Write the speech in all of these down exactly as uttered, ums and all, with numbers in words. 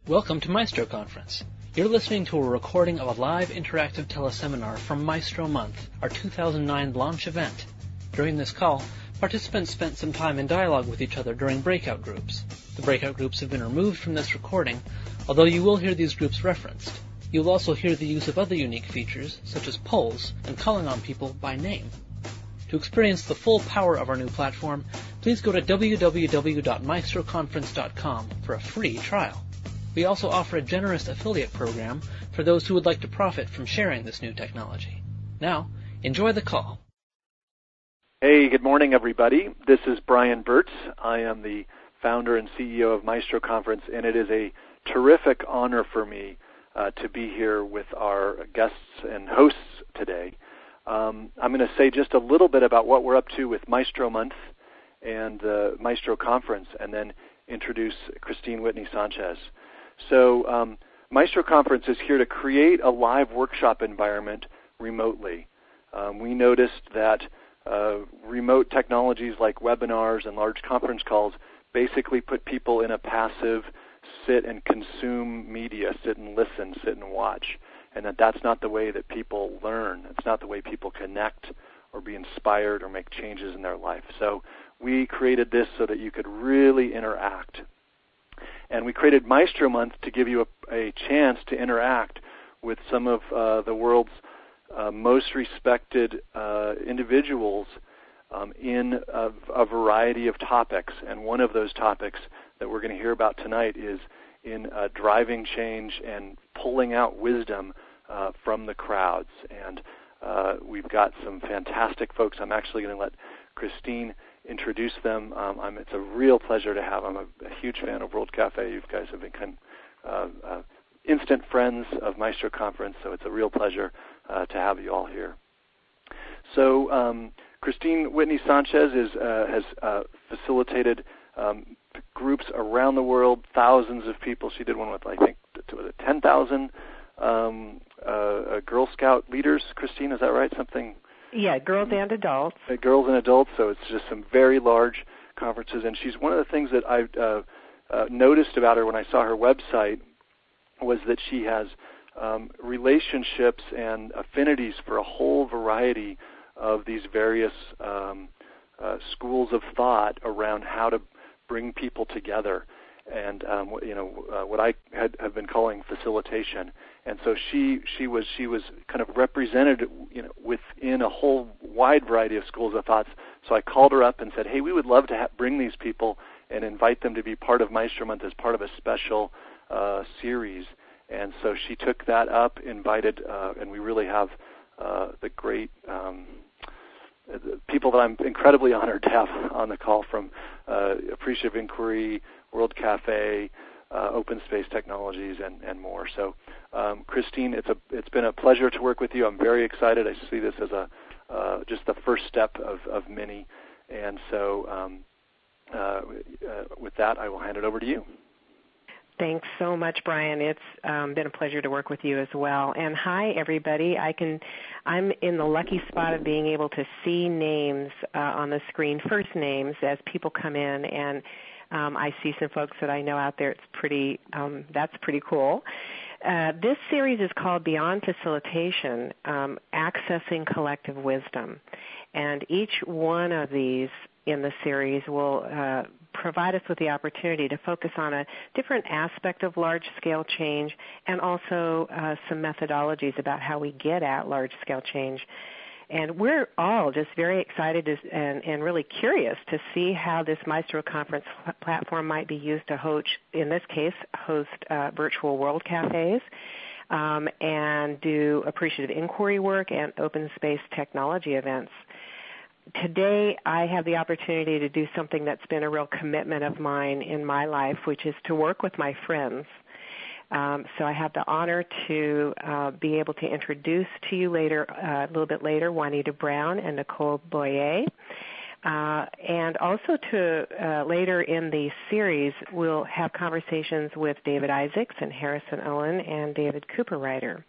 Welcome to Maestro Conference. You're listening to a recording of a live interactive teleseminar from Maestro Month, our two thousand nine launch event. During this call, participants spent some time in dialogue with each other during breakout groups. The breakout groups have been removed from this recording, although you will hear these groups referenced. You'll also hear the use of other unique features, such as polls and calling on people by name. To experience the full power of our new platform, please go to w w w dot maestro conference dot com for a free trial. We also offer a generous affiliate program for those who would like to profit from sharing this new technology. Now, enjoy the call. Hey, good morning, everybody. This is Brian Burtz. I am the founder and C E O of Maestro Conference, and it is a terrific honor for me uh, to be here with our guests and hosts today. Um, I'm going to say just a little bit about what we're up to with Maestro Month and the Maestro Conference, and then introduce Christine Whitney Sanchez. So um, Maestro Conference is here to create a live workshop environment remotely. Um, we noticed that uh, remote technologies like webinars and large conference calls basically put people in a passive sit and consume media, sit and listen, sit and watch, and that that's not the way that people learn. It's not the way people connect or be inspired or make changes in their life. So we created this so that you could really interact. And we created Maestro Month to give you a, a chance to interact with some of uh, the world's uh, most respected uh, individuals um, in a, a variety of topics. And one of those topics that we're going to hear about tonight is in uh, driving change and pulling out wisdom uh, from the crowds. And uh, we've got some fantastic folks. I'm actually going to let Christine introduce them. Um, I'm, it's a real pleasure to have them. I'm a, a huge fan of World Cafe. You guys have become uh, uh, instant friends of Maestro Conference, so it's a real pleasure uh, to have you all here. So um, Christine Whitney Sanchez is, uh, has uh, facilitated um, groups around the world, thousands of people. She did one with, I think, ten thousand um, uh, Girl Scout leaders. Christine, is that right? Something... Yeah, girls and adults. Uh, girls and adults, so it's just some very large conferences. And she's one of the things that I uh, uh, noticed about her when I saw her website was that she has um, relationships and affinities for a whole variety of these various um, uh, schools of thought around how to bring people together. And um, you know uh, what I had have been calling facilitation, and so she she was she was kind of represented, you know, within a whole wide variety of schools of thoughts. So I called her up and said, hey, we would love to ha- bring these people and invite them to be part of Maestro Month as part of a special uh, series. And so she took that up, invited, uh, and we really have uh, the great um, people that I'm incredibly honored to have on the call from uh, Appreciative Inquiry, World Cafe, uh, Open Space Technologies, and, and more. So, um, Christine, it's a it's been a pleasure to work with you. I'm very excited. I see this as a uh, just the first step of, of many. And so, um, uh, uh, with that, I will hand it over to you. Thanks so much, Brian. It's um, been a pleasure to work with you as well. And hi, everybody. I can, I'm in the lucky spot of being able to see names uh, on the screen, first names, as people come in, and um, I see some folks that I know out there. It's pretty, um, that's pretty cool. Uh, this series is called Beyond Facilitation, um, Accessing Collective Wisdom. And each one of these in the series will uh, provide us with the opportunity to focus on a different aspect of large-scale change and also uh, some methodologies about how we get at large-scale change. And we're all just very excited to, and, and really curious to see how this Maestro Conference platform might be used to host, in this case, host uh, virtual World Cafes um, and do appreciative inquiry work and open space technology events. Today, I have the opportunity to do something that's been a real commitment of mine in my life, which is to work with my friends. Um, so I have the honor to uh, be able to introduce to you later, uh, a little bit later, Juanita Brown and Nicole Boyer. Uh, and also to uh, later in the series, we'll have conversations with David Isaacs and Harrison Owen and David Cooper-Ryder.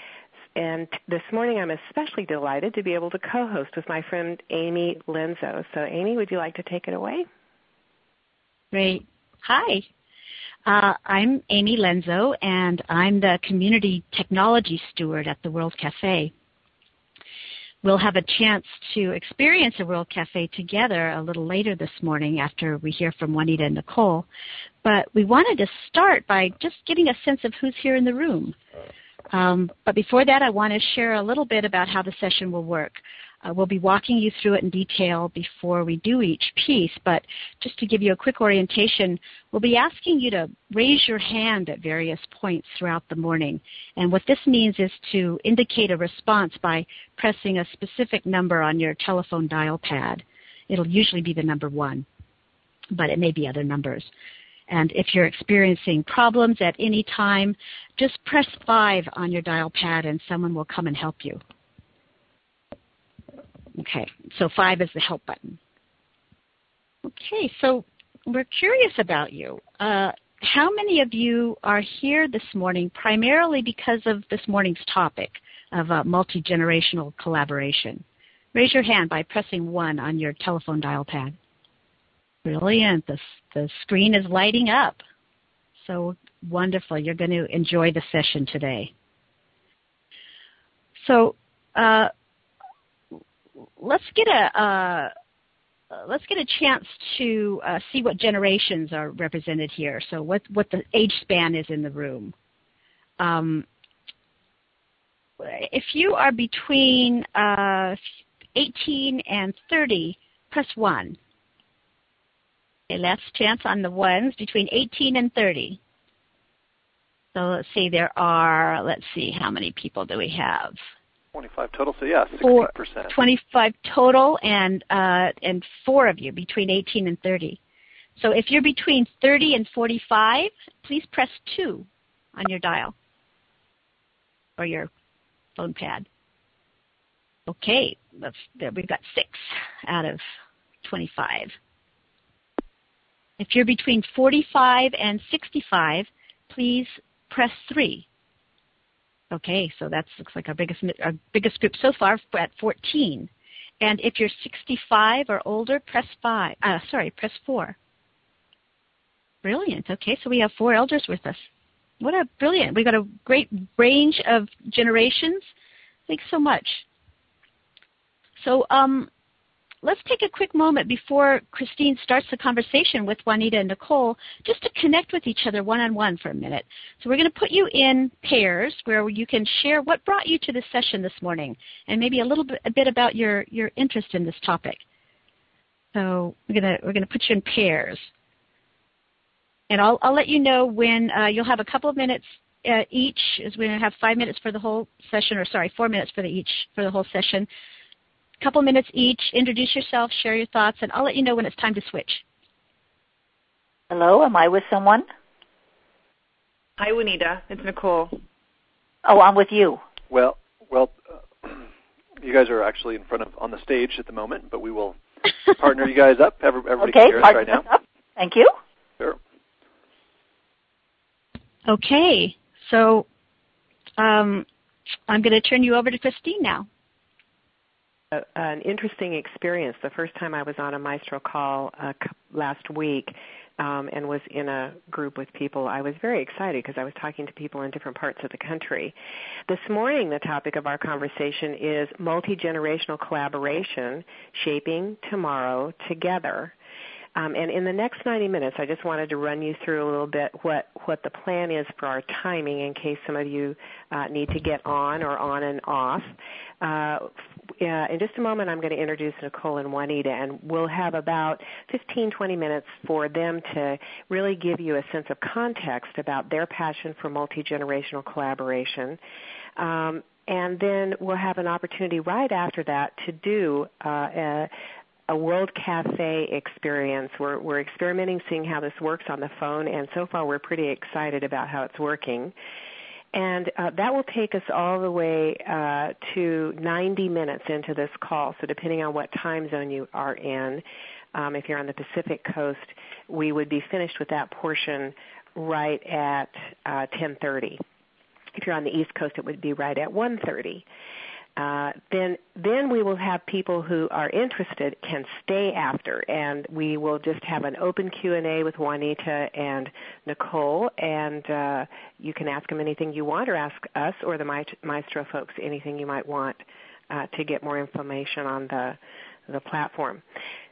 And this morning I'm especially delighted to be able to co-host with my friend Amy Lenzo. So Amy, would you like to take it away? Great. Hi. Uh, I'm Amy Lenzo, and I'm the Community Technology Steward at the World Cafe. We'll have a chance to experience a World Cafe together a little later this morning after we hear from Juanita and Nicole. But we wanted to start by just getting a sense of who's here in the room. Um, but before that, I want to share a little bit about how the session will work. Uh, we'll be walking you through it in detail before we do each piece, but just to give you a quick orientation, we'll be asking you to raise your hand at various points throughout the morning. And what this means is to indicate a response by pressing a specific number on your telephone dial pad. It'll usually be the number one, but it may be other numbers. And if you're experiencing problems at any time, just press five on your dial pad and someone will come and help you. Okay, so five is the help button. Okay, so we're curious about you. Uh, how many of you are here this morning primarily because of this morning's topic of uh, multi-generational collaboration? Raise your hand by pressing one on your telephone dial pad. Brilliant. The, the screen is lighting up. So wonderful. You're going to enjoy the session today. So uh, let's get a uh, let's get a chance to uh, see what generations are represented here. So what what the age span is in the room. Um, if you are between uh, eighteen and thirty, press one. Okay, last chance on the ones between eighteen and thirty. So let's see, there are, let's see, how many people do we have? twenty-five total, so yeah, sixty percent. twenty-five total, and uh, and four of you between eighteen and thirty. So if you're between thirty and forty-five, please press two on your dial or your phone pad. Okay, let's, we've got six out of twenty-five. If you're between forty-five and sixty-five, please press three. Okay, so that looks like our biggest our biggest group so far at fourteen. And if you're sixty-five or older, press five. Uh, sorry, press four. Brilliant. Okay, so we have four elders with us. What a brilliant! We've got a great range of generations. Thanks so much. So um, let's take a quick moment before Christine starts the conversation with Juanita and Nicole just to connect with each other one-on-one for a minute. So we're going to put you in pairs where you can share what brought you to this session this morning and maybe a little bit, a bit about your, your interest in this topic. So we're going to, we're going to put you in pairs. And I'll, I'll let you know when uh, you'll have a couple of minutes uh, each, as we're going to have five minutes for the whole session, or sorry, four minutes for the each for the whole session. Couple minutes each, introduce yourself, share your thoughts, and I'll let you know when it's time to switch. Hello, am I with someone? Hi, Juanita. It's Nicole. Oh, I'm with you. Well, well, uh, you guys are actually in front of on the stage at the moment, but we will partner you guys up. Every, everybody okay, can hear us right now. Up. Thank you. Sure. Okay, so um, I'm going to turn you over to Christine now. An interesting experience. The first time I was on a Maestro call uh, last week um, and was in a group with people, I was very excited because I was talking to people in different parts of the country. This morning, the topic of our conversation is multi-generational collaboration, shaping tomorrow together. Um, and in the next ninety minutes, I just wanted to run you through a little bit what, what the plan is for our timing in case some of you uh, need to get on or on and off. Uh, uh, in just a moment, I'm going to introduce Nicole and Juanita, and we'll have about fifteen, twenty minutes for them to really give you a sense of context about their passion for multi-generational collaboration. Um, and then we'll have an opportunity right after that to do uh, a a World Cafe experience. We're, we're experimenting, seeing how this works on the phone, and so far we're pretty excited about how it's working. And uh, that will take us all the way uh, to ninety minutes into this call. So depending on what time zone you are in, um, if you're on the Pacific Coast, we would be finished with that portion right at uh, ten thirty. If you're on the East Coast, it would be right at one thirty. Uh, then then we will have people who are interested can stay after, and we will just have an open Q and A with Juanita and Nicole, and uh, you can ask them anything you want or ask us or the Maestro folks anything you might want uh, to get more information on the, the platform.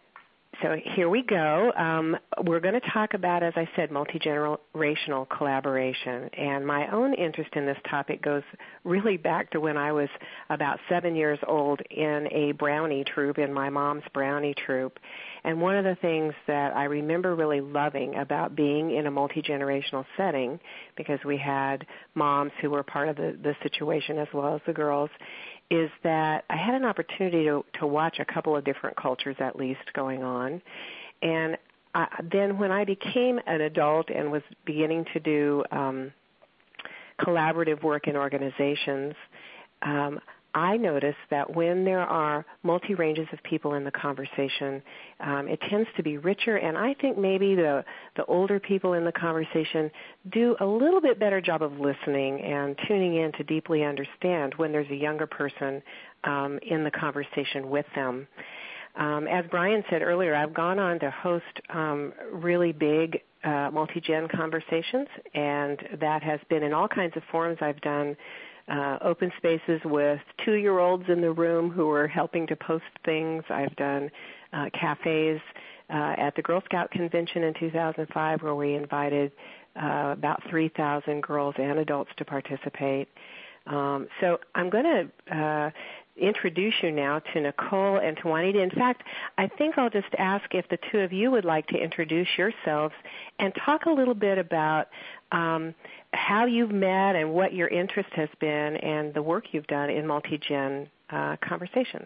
So here we go. Um, we're going to talk about, as I said, multi-generational collaboration. And my own interest in this topic goes really back to when I was about seven years old in a brownie troupe, in my mom's brownie troupe. And one of the things that I remember really loving about being in a multi-generational setting, because we had moms who were part of the, the situation as well as the girls, is that I had an opportunity to, to watch a couple of different cultures at least going on. And I, then when I became an adult and was beginning to do um, collaborative work in organizations, um, I noticed that when there are multi-ranges of people in the conversation, um, it tends to be richer, and I think maybe the, the older people in the conversation do a little bit better job of listening and tuning in to deeply understand when there's a younger person um, in the conversation with them. Um, as Brian said earlier, I've gone on to host um, really big uh, multi-gen conversations, and that has been in all kinds of forms. I've done Uh, open spaces with two-year-olds in the room who are helping to post things. I've done uh, cafes uh, at the Girl Scout Convention in two thousand five where we invited uh, about three thousand girls and adults to participate. Um, so I'm going to uh, introduce you now to Nicole and to Juanita. In fact, I think I'll just ask if the two of you would like to introduce yourselves and talk a little bit about um, how you've met and what your interest has been and the work you've done in multi-gen uh, conversations.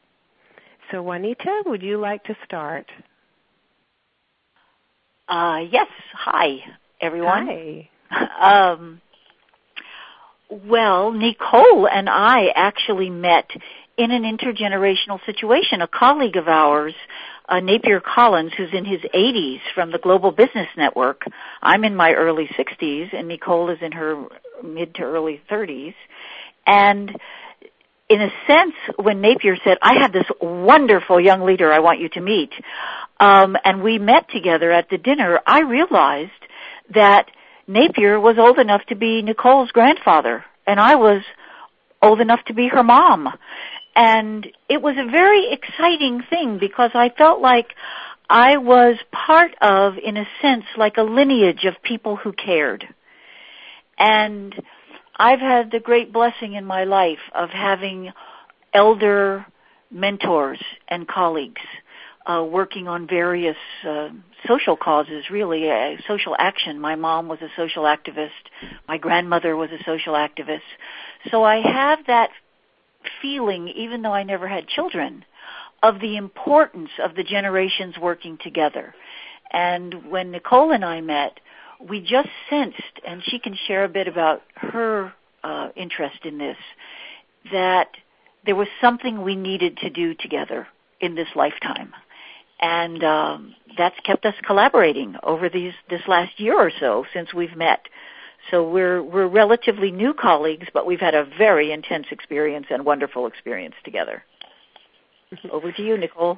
So Juanita, would you like to start? Uh, yes. Hi, everyone. Hi. um, well, Nicole and I actually met in an intergenerational situation. A colleague of ours, uh, Napier Collins, who's in his eighties from the Global Business Network. I'm in my early sixties, and Nicole is in her mid to early thirties. And in a sense, when Napier said, I have this wonderful young leader I want you to meet, um, and we met together at the dinner, I realized that Napier was old enough to be Nicole's grandfather, and I was old enough to be her mom. And it was a very exciting thing because I felt like I was part of, in a sense, like a lineage of people who cared. And I've had the great blessing in my life of having elder mentors and colleagues uh, working on various uh, social causes, really, uh, social action. My mom was a social activist. My grandmother was a social activist. So I have that feeling, even though I never had children, of the importance of the generations working together. And when Nicole and I met, we just sensed, and she can share a bit about her uh, interest in this, that there was something we needed to do together in this lifetime. And um, that's kept us collaborating over these this last year or so since we've met. So we're we're relatively new colleagues, but we've had a very intense experience and wonderful experience together. Over to you, Nicole.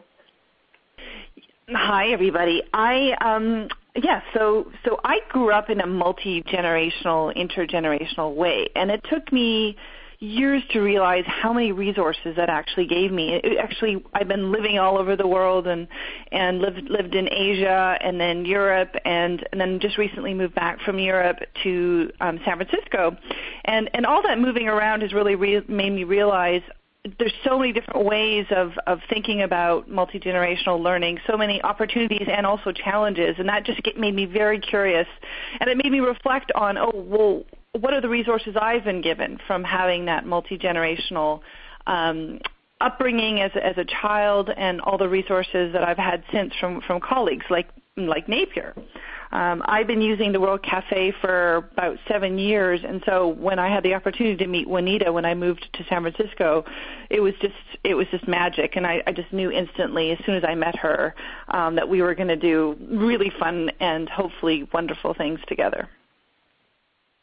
Hi, everybody. I um yeah, so so I grew up in a multi-generational, intergenerational way, and it took me years to realize how many resources that actually gave me. It actually, I've been living all over the world and and lived lived in Asia and then Europe and, and then just recently moved back from Europe to um, San Francisco, and and all that moving around has really re- made me realize there's so many different ways of, of thinking about multi-generational learning, so many opportunities and also challenges, and that just get, made me very curious, and it made me reflect on, oh, well, what are the resources I've been given from having that multi-generational um, upbringing as, as a child, and all the resources that I've had since from, from colleagues like like Napier. Um, I've been using the World Cafe for about seven years, and so when I had the opportunity to meet Juanita when I moved to San Francisco, it was just it was just magic, and I, I just knew instantly as soon as I met her um, that we were going to do really fun and hopefully wonderful things together.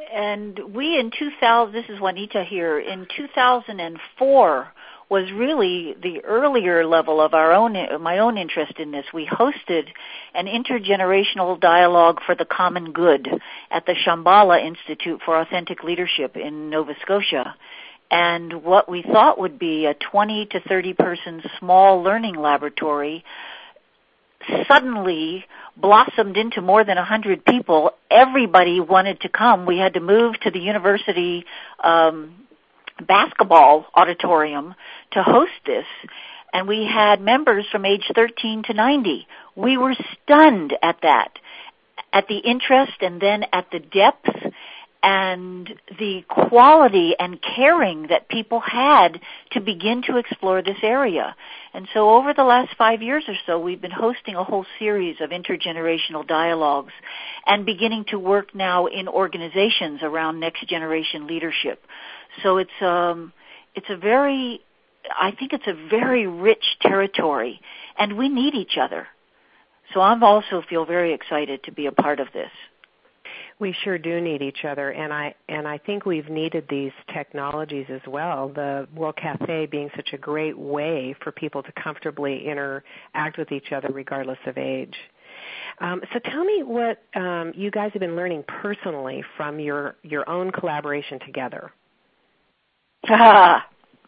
and we in two thousand, this is Juanita here, in two thousand four was really the earlier level of our own, my own interest in this. We hosted an intergenerational dialogue for the common good at the Shambhala Institute for Authentic Leadership in Nova Scotia. And what we thought would be a twenty to thirty person small learning laboratory suddenly blossomed into more than one hundred people. Everybody wanted to come. We had to move to the university um, basketball auditorium to host this, and we had members from age thirteen to ninety. We were stunned at that, at the interest and then at the depth and the quality and caring that people had to begin to explore this area. And so over the last five years or so, we've been hosting a whole series of intergenerational dialogues and beginning to work now in organizations around next generation leadership. So it's um it's a very, I think it's a very rich territory, and we need each other. So I also feel very excited to be a part of this. We sure do need each other, and I and I think we've needed these technologies as well. The World Cafe being such a great way for people to comfortably interact with each other regardless of age. Um, so tell me what um, you guys have been learning personally from your, your own collaboration together. Ah.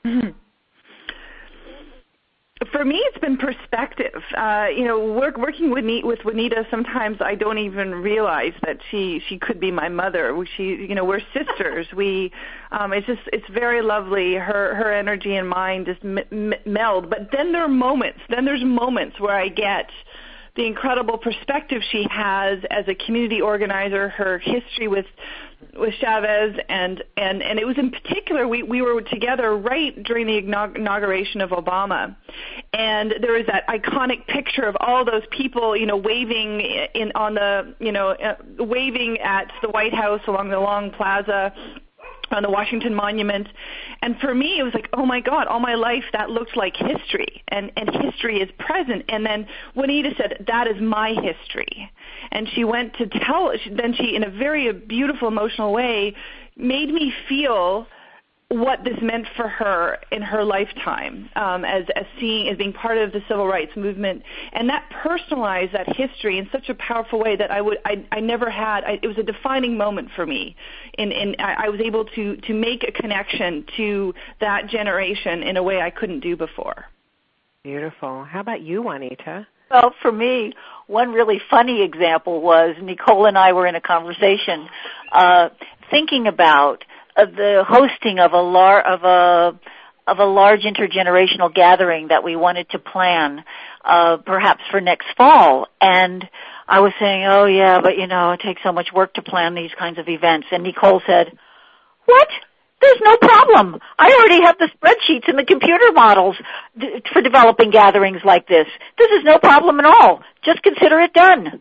For me, it's been perspective. Uh, you know, work, working with, with Juanita, sometimes I don't even realize that she, she could be my mother. She, you know, we're sisters. We, um, it's just, it's very lovely. Her, her energy and mine just m- m- meld. But then there are moments. Then there's moments where I get the incredible perspective she has as a community organizer, her history with with Chavez, and, and, and it was in particular, we, we were together right during the inauguration of Obama. And there was that iconic picture of all those people, you know, waving in on the, you know, uh, waving at the White House along the Long Plaza on the Washington Monument. And for me, it was like, oh my God, all my life that looked like history, and, and history is present. And then Juanita said, that is my history. And she went to tell, then she, in a very beautiful, emotional way, made me feel what this meant for her in her lifetime, um, as, as seeing, as being part of the civil rights movement. And that personalized that history in such a powerful way that I would, I, I never had, I, it was a defining moment for me. And, and I, I was able to, to make a connection to that generation in a way I couldn't do before. Beautiful. How about you, Juanita? Well, for me, one really funny example was Nicole and I were in a conversation uh, thinking about uh, the hosting of a, lar- of a of a large intergenerational gathering that we wanted to plan, uh, perhaps for next fall. And I was saying, oh, yeah, but, you know, it takes so much work to plan these kinds of events. And Nicole said, what? There's no problem. I already have the spreadsheets and the computer models d- for developing gatherings like this. This is no problem at all. Just consider it done.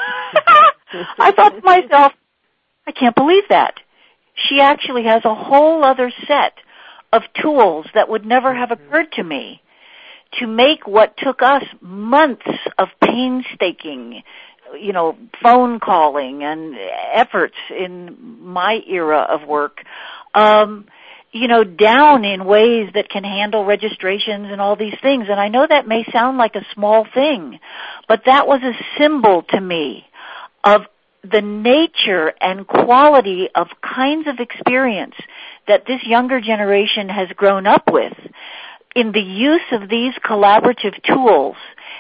I thought to myself, I can't believe that. She actually has a whole other set of tools that would never have occurred to me to make what took us months of painstaking, you know, phone calling and efforts in my era of work, um, you know, down in ways that can handle registrations and all these things. And I know that may sound like a small thing, but that was a symbol to me of the nature and quality of kinds of experience that this younger generation has grown up with in the use of these collaborative tools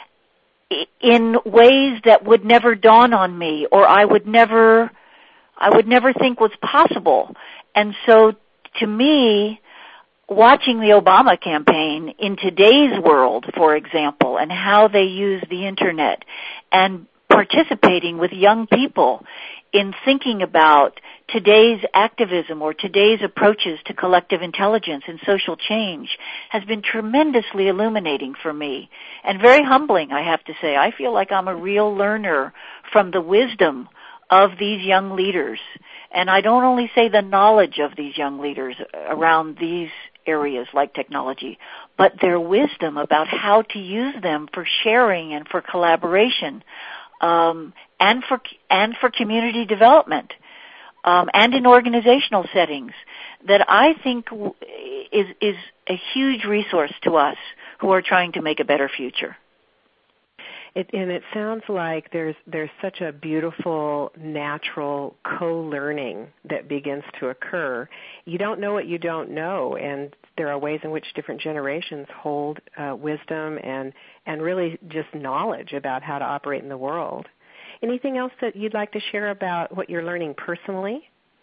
in ways that would never dawn on me, or I would never, I would never think was possible. And so, to me, watching the Obama campaign in today's world, for example, and how they use the internet, and participating with young people in thinking about today's activism or today's approaches to collective intelligence and social change has been tremendously illuminating for me and very humbling, I have to say. I feel like I'm a real learner from the wisdom of these young leaders. And I don't only say the knowledge of these young leaders around these areas like technology, but their wisdom about how to use them for sharing and for collaboration, um, and for and for community development. um, and in organizational settings that I think is is a huge resource to us who are trying to make a better future. It, and it sounds like there's there's such a beautiful, natural co-learning that begins to occur. You don't know what you don't know, and there are ways in which different generations hold uh, wisdom and, and really just knowledge about how to operate in the world. Anything else that you'd like to share about what you're learning personally?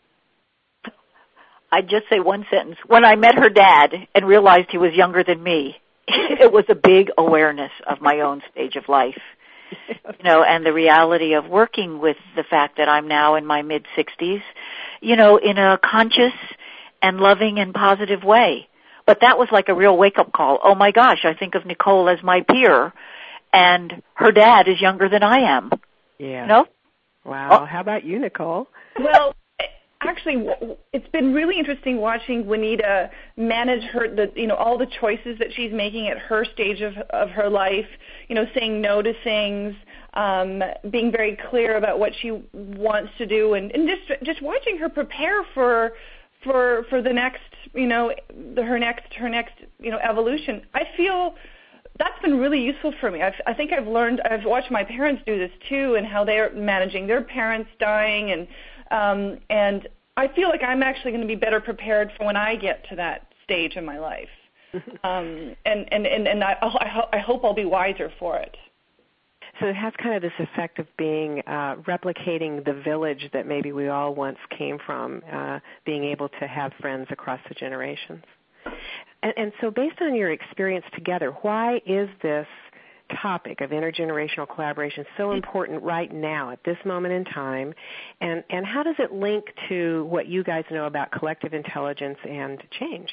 I'd just say one sentence. When I met her dad and realized he was younger than me, it was a big awareness of my own stage of life, you know, and the reality of working with the fact that I'm now in my mid-sixties, you know, in a conscious and loving and positive way. But that was like a real wake-up call. Oh, my gosh, I think of Nicole as my peer, and her dad is younger than I am. Yeah. You know? Wow. Oh. How about you, Nicole? Well, actually, it's been really interesting watching Juanita manage her, the, you know, all the choices that she's making at her stage of, of her life, you know, saying no to things, um, being very clear about what she wants to do, and, and just just watching her prepare for for for the next, you know, the, her next her next, you know, evolution. I feel that's been really useful for me. I've, I think I've learned, I've watched my parents do this too, and how they're managing their parents dying, and um, and I feel like I'm actually going to be better prepared for when I get to that stage in my life. um, and and, and, and I, I, ho- I hope I'll be wiser for it. So it has kind of this effect of being, uh, replicating the village that maybe we all once came from, uh, being able to have friends across the generations. And, and so based on your experience together, why is this topic of intergenerational collaboration so important right now at this moment in time, and, and how does it link to what you guys know about collective intelligence and change?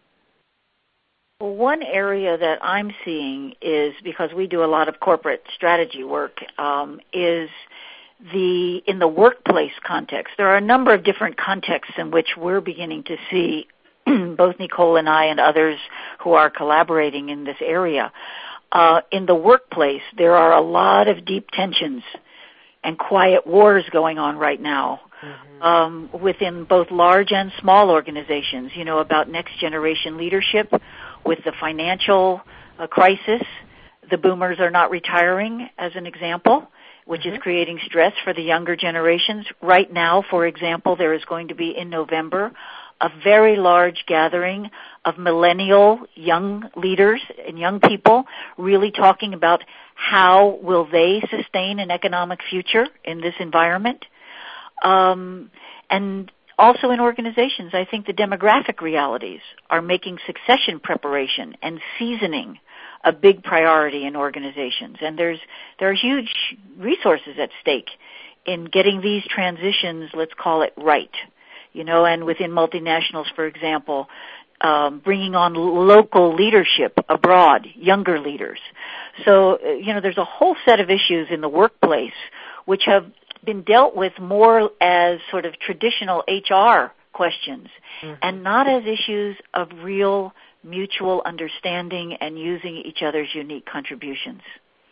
Well, one area that I'm seeing is, because we do a lot of corporate strategy work, um, is the in the workplace context. There are a number of different contexts in which we're beginning to see, both Nicole and I and others who are collaborating in this area. Uh, in the workplace, there are a lot of deep tensions and quiet wars going on right now, mm-hmm. um, within both large and small organizations, you know, about next generation leadership. With the financial uh, crisis, the boomers are not retiring, as an example, which mm-hmm. is creating stress for the younger generations. Right now, for example, there is going to be in November a very large gathering of millennial young leaders and young people really talking about how will they sustain an economic future in this environment. Um, and also in organizations, I think the demographic realities are making succession preparation and seasoning a big priority in organizations. And there's there are huge resources at stake in getting these transitions, let's call it, right. You know, and within multinationals, for example, um, bringing on local leadership abroad, younger leaders. So, you know, there's a whole set of issues in the workplace which have been dealt with more as sort of traditional H R questions, mm-hmm. and not as issues of real mutual understanding and using each other's unique contributions.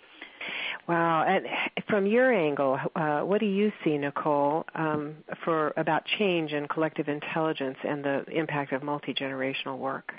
Wow. And from your angle, uh, what do you see, Nicole, um, for about change and collective intelligence and the impact of multi-generational work?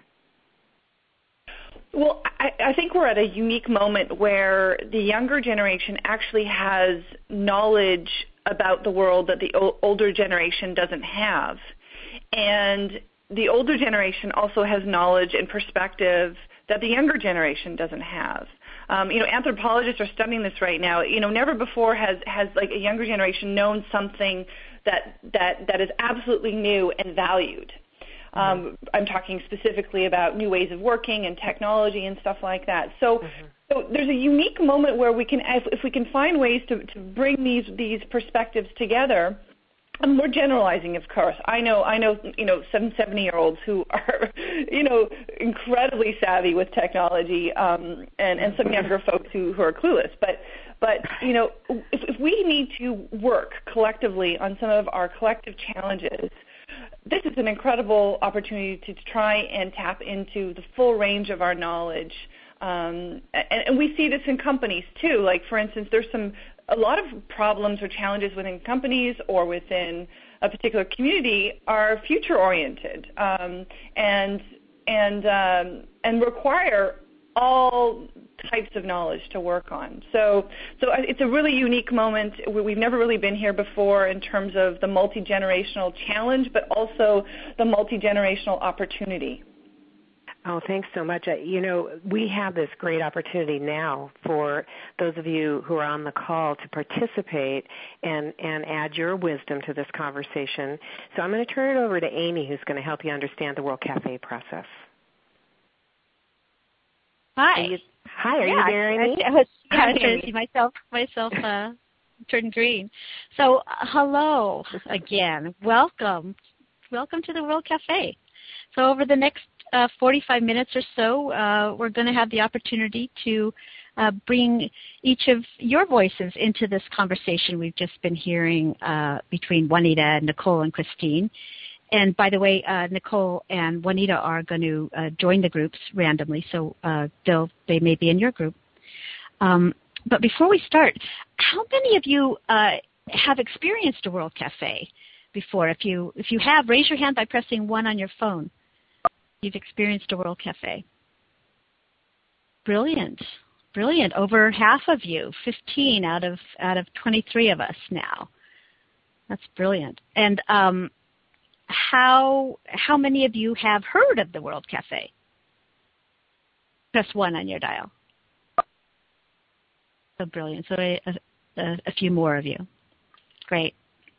Well, I, I think we're at a unique moment where the younger generation actually has knowledge about the world that the o- older generation doesn't have. And the older generation also has knowledge and perspective that the younger generation doesn't have. Um, you know, anthropologists are studying this right now. You know, never before has, has like a younger generation known something that that that is absolutely new and valued. Um, I'm talking specifically about new ways of working and technology and stuff like that. So, mm-hmm. so there's a unique moment where we can, if, if we can find ways to, to bring these these perspectives together. And we're generalizing, of course. I know, I know, you know, seven, seventy-year-olds who are, you know, incredibly savvy with technology, um, and and some younger folks who, who are clueless. But, but you know, if, if we need to work collectively on some of our collective challenges, this is an incredible opportunity to try and tap into the full range of our knowledge. Um, and, and we see this in companies too. Like, for instance, there's some a lot of problems or challenges within companies or within a particular community are future-oriented um, and and um, and require all types of knowledge to work on. So, so it's a really unique moment. We've never really been here before in terms of the multi-generational challenge, but also the multi-generational opportunity. Oh, thanks so much. Uh, you know, we have this great opportunity now for those of you who are on the call to participate and, and add your wisdom to this conversation. So I'm going to turn it over to Amy, who's going to help you understand the World Cafe process. Hi. Are you, hi, are yeah, you there, Amy? I, I was, yeah, I was trying to see myself, myself uh, turn green. So, uh, hello again. Welcome. Welcome to the World Cafe. So over the next uh, forty-five minutes or so, uh, we're going to have the opportunity to uh, bring each of your voices into this conversation we've just been hearing uh, between Juanita, Nicole, and Christine. And by the way, uh, Nicole and Juanita are going to uh, join the groups randomly, so uh, they'll, they may be in your group. Um, but before we start, how many of you uh, have experienced a World Cafe before? If you if you have, raise your hand by pressing one on your phone. You've experienced a World Cafe. Brilliant, brilliant. Over half of you, fifteen out of out of twenty-three of us now. That's brilliant. And um, how how many of you have heard of the World Cafe? Press one on your dial. So brilliant. So a, a, a few more of you. Great.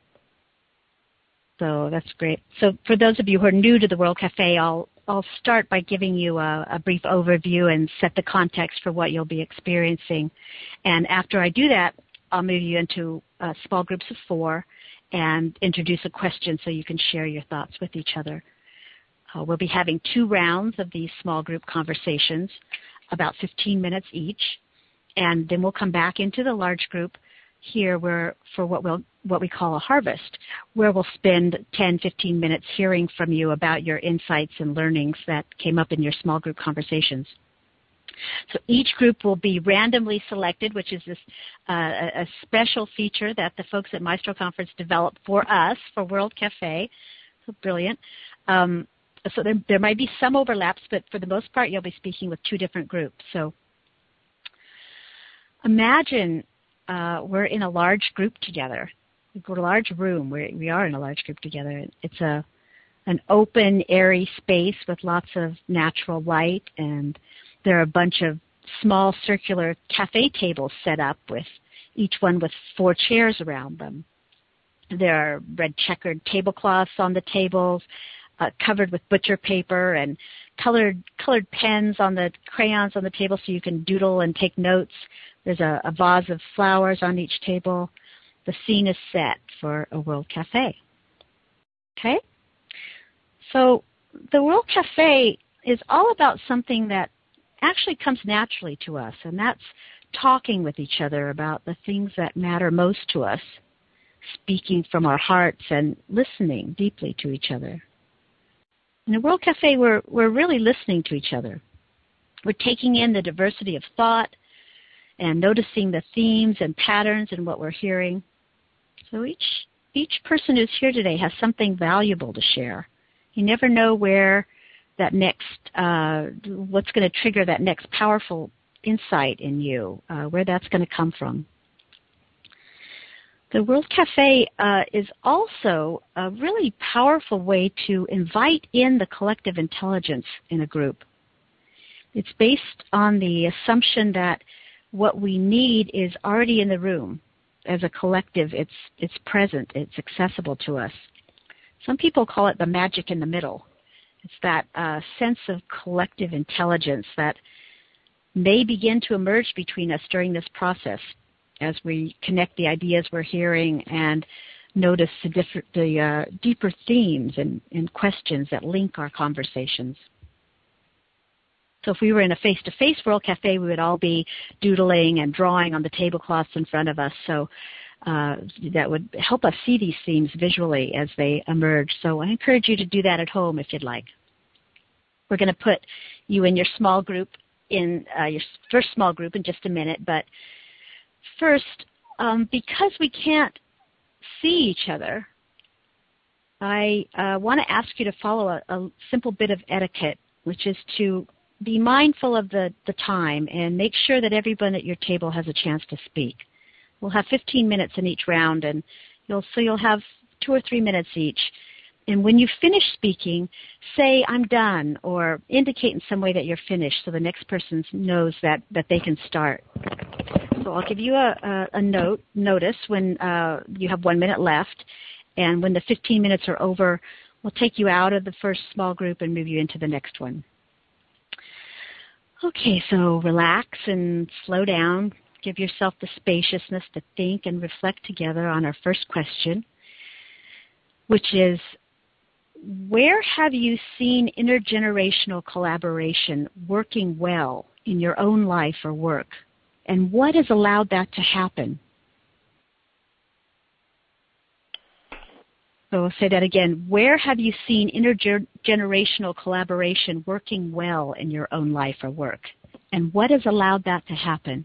So that's great. So for those of you who are new to the World Cafe, I'll I'll start by giving you a, a brief overview and set the context for what you'll be experiencing. And after I do that, I'll move you into uh, small groups of four and introduce a question so you can share your thoughts with each other. Uh, we'll be having two rounds of these small group conversations, about fifteen minutes each, and then we'll come back into the large group here where for what we'll what we call a harvest, where we'll spend ten, fifteen minutes hearing from you about your insights and learnings that came up in your small group conversations. So each group will be randomly selected, which is this uh, a special feature that the folks at Maestro Conference developed for us, for World Cafe. So brilliant. Um, so there, there might be some overlaps, but for the most part, you'll be speaking with two different groups. So imagine uh, we're in a large group together. We're in a large room. We're, we are in a large group together. It's a an open, airy space with lots of natural light, and there are a bunch of small circular cafe tables set up with each one with four chairs around them. There are red checkered tablecloths on the tables, uh, covered with butcher paper, and colored colored pens on the crayons on the table so you can doodle and take notes. There's a, a vase of flowers on each table. The scene is set for a World Cafe. Okay? So the World Cafe is all about something that actually comes naturally to us, and that's talking with each other about the things that matter most to us, speaking from our hearts and listening deeply to each other. In the World Cafe, we're, we're really listening to each other. We're taking in the diversity of thought and noticing the themes and patterns in what we're hearing. So each, each person who's here today has something valuable to share. You never know where that next, uh, what's going to trigger that next powerful insight in you, uh, where that's going to come from. The World Cafe uh, is also a really powerful way to invite in the collective intelligence in a group. It's based on the assumption that what we need is already in the room. As a collective, it's it's present, it's accessible to us. Some people call it the magic in the middle. It's that uh, sense of collective intelligence that may begin to emerge between us during this process as we connect the ideas we're hearing and notice the, different, the uh, deeper themes and, and questions that link our conversations. So if we were in a face-to-face World Cafe, we would all be doodling and drawing on the tablecloths in front of us. So uh, that would help us see these themes visually as they emerge. So I encourage you to do that at home if you'd like. We're going to put you in your small group, in uh, your first small group in just a minute. But first, um, because we can't see each other, I uh, want to ask you to follow a, a simple bit of etiquette, which is to be mindful of the, the time and make sure that everyone at your table has a chance to speak. We'll have fifteen minutes in each round, and you'll so you'll have two or three minutes each. And when you finish speaking, say, I'm done, or indicate in some way that you're finished so the next person knows that, that they can start. So I'll give you a, a, a note, notice when uh, you have one minute left, and when the fifteen minutes are over, we'll take you out of the first small group and move you into the next one. Okay, so relax and slow down. Give yourself the spaciousness to think and reflect together on our first question, which is, where have you seen intergenerational collaboration working well in your own life or work? And what has allowed that to happen? So I'll say that again. Where have you seen intergenerational collaboration working well in your own life or work? And what has allowed that to happen?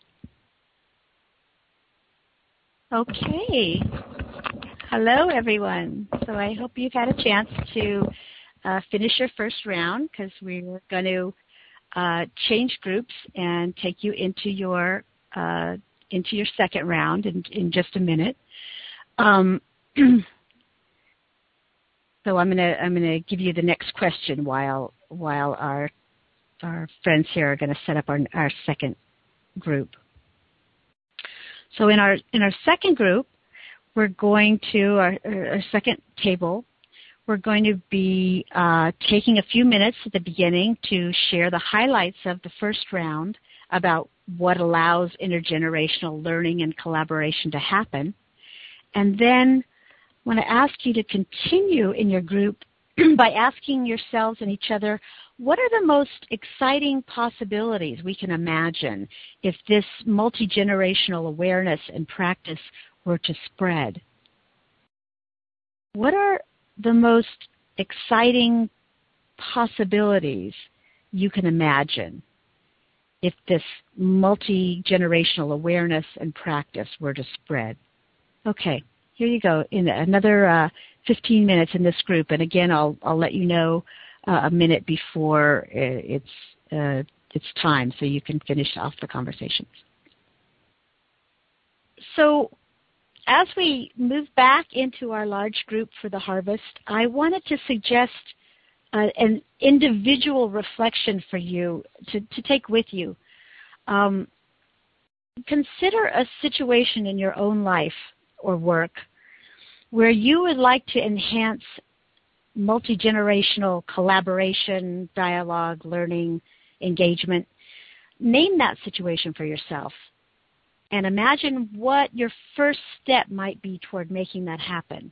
Okay. Hello, everyone. So I hope you've had a chance to uh, finish your first round, because we're going to uh, change groups and take you into your uh, into your second round in, in just a minute. Um, so I'm going to I'm going to give you the next question while while our our friends here are going to set up our our second group. So in our in our second group, we're going to, our, our second table, we're going to be uh, taking a few minutes at the beginning to share the highlights of the first round about what allows intergenerational learning and collaboration to happen. And then I want to ask you to continue in your group by asking yourselves and each other, what are the most exciting possibilities we can imagine if this multi-generational awareness and practice were to spread? What are the most exciting possibilities you can imagine if this multi-generational awareness and practice were to spread? Okay, here you go. In another uh, fifteen minutes in this group, and again, I'll I'll let you know uh, a minute before it's uh, it's time, so you can finish off the conversations. So, as we move back into our large group for the harvest, I wanted to suggest uh, an individual reflection for you to, to take with you. Um, consider a situation in your own life or work where you would like to enhance multi-generational collaboration, dialogue, learning, engagement. Name that situation for yourself. And imagine what your first step might be toward making that happen.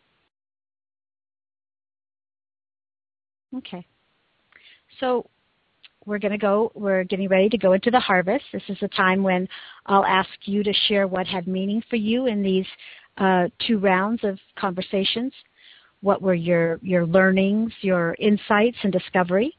Okay. So we're going to go, we're getting ready to go into the harvest. This is a time when I'll ask you to share what had meaning for you in these uh, two rounds of conversations. What were your, your learnings, your insights and discovery?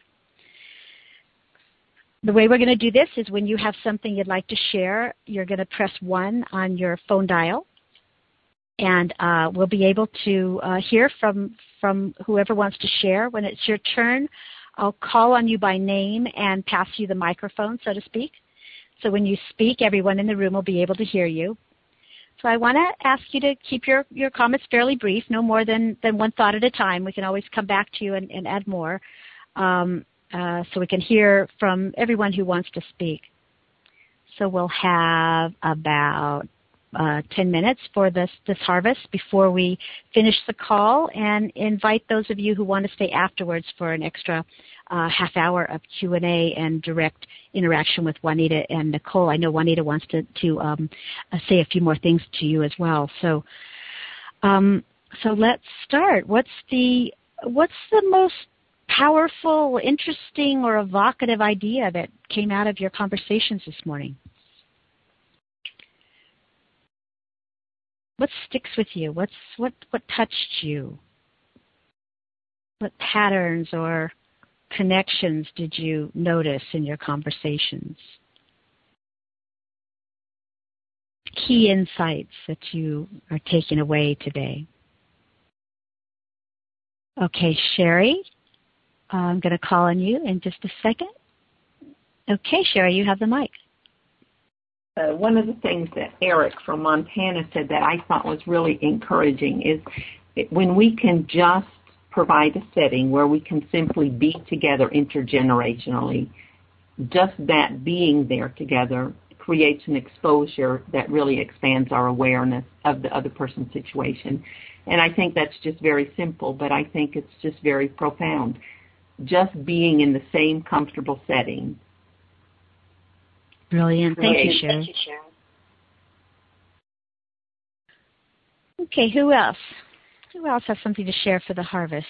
The way we're going to do this is when you have something you'd like to share, you're going to press one on your phone dial, and uh, we'll be able to uh, hear from, from whoever wants to share. When it's your turn, I'll call on you by name and pass you the microphone, so to speak. So when you speak, everyone in the room will be able to hear you. So I want to ask you to keep your, your comments fairly brief, no more than, than one thought at a time. We can always come back to you and, and add more. Um, Uh, so we can hear from everyone who wants to speak. So we'll have about uh, ten minutes for this, this harvest before we finish the call, and invite those of you who want to stay afterwards for an extra uh, half hour of Q and A and direct interaction with Juanita and Nicole. I know Juanita wants to, to um, uh, say a few more things to you as well. So, um, so let's start. What's the what's the most powerful, interesting, or evocative idea that came out of your conversations this morning? What sticks with you? What's what what touched you? What patterns or connections did you notice in your conversations? Key insights that you are taking away today. Okay, Sherry, I'm going to call on you in just a second. Okay, Sherry, you have the mic. Uh, one of the things that Eric from Montana said that I thought was really encouraging is it, when we can just provide a setting where we can simply be together intergenerationally, just that being there together creates an exposure that really expands our awareness of the other person's situation. And I think that's just very simple, but I think it's just very profound. Just being in the same comfortable setting. Brilliant. Thank you, Sharon. Thank you, Sharon. Okay, who else? Who else has something to share for the harvest?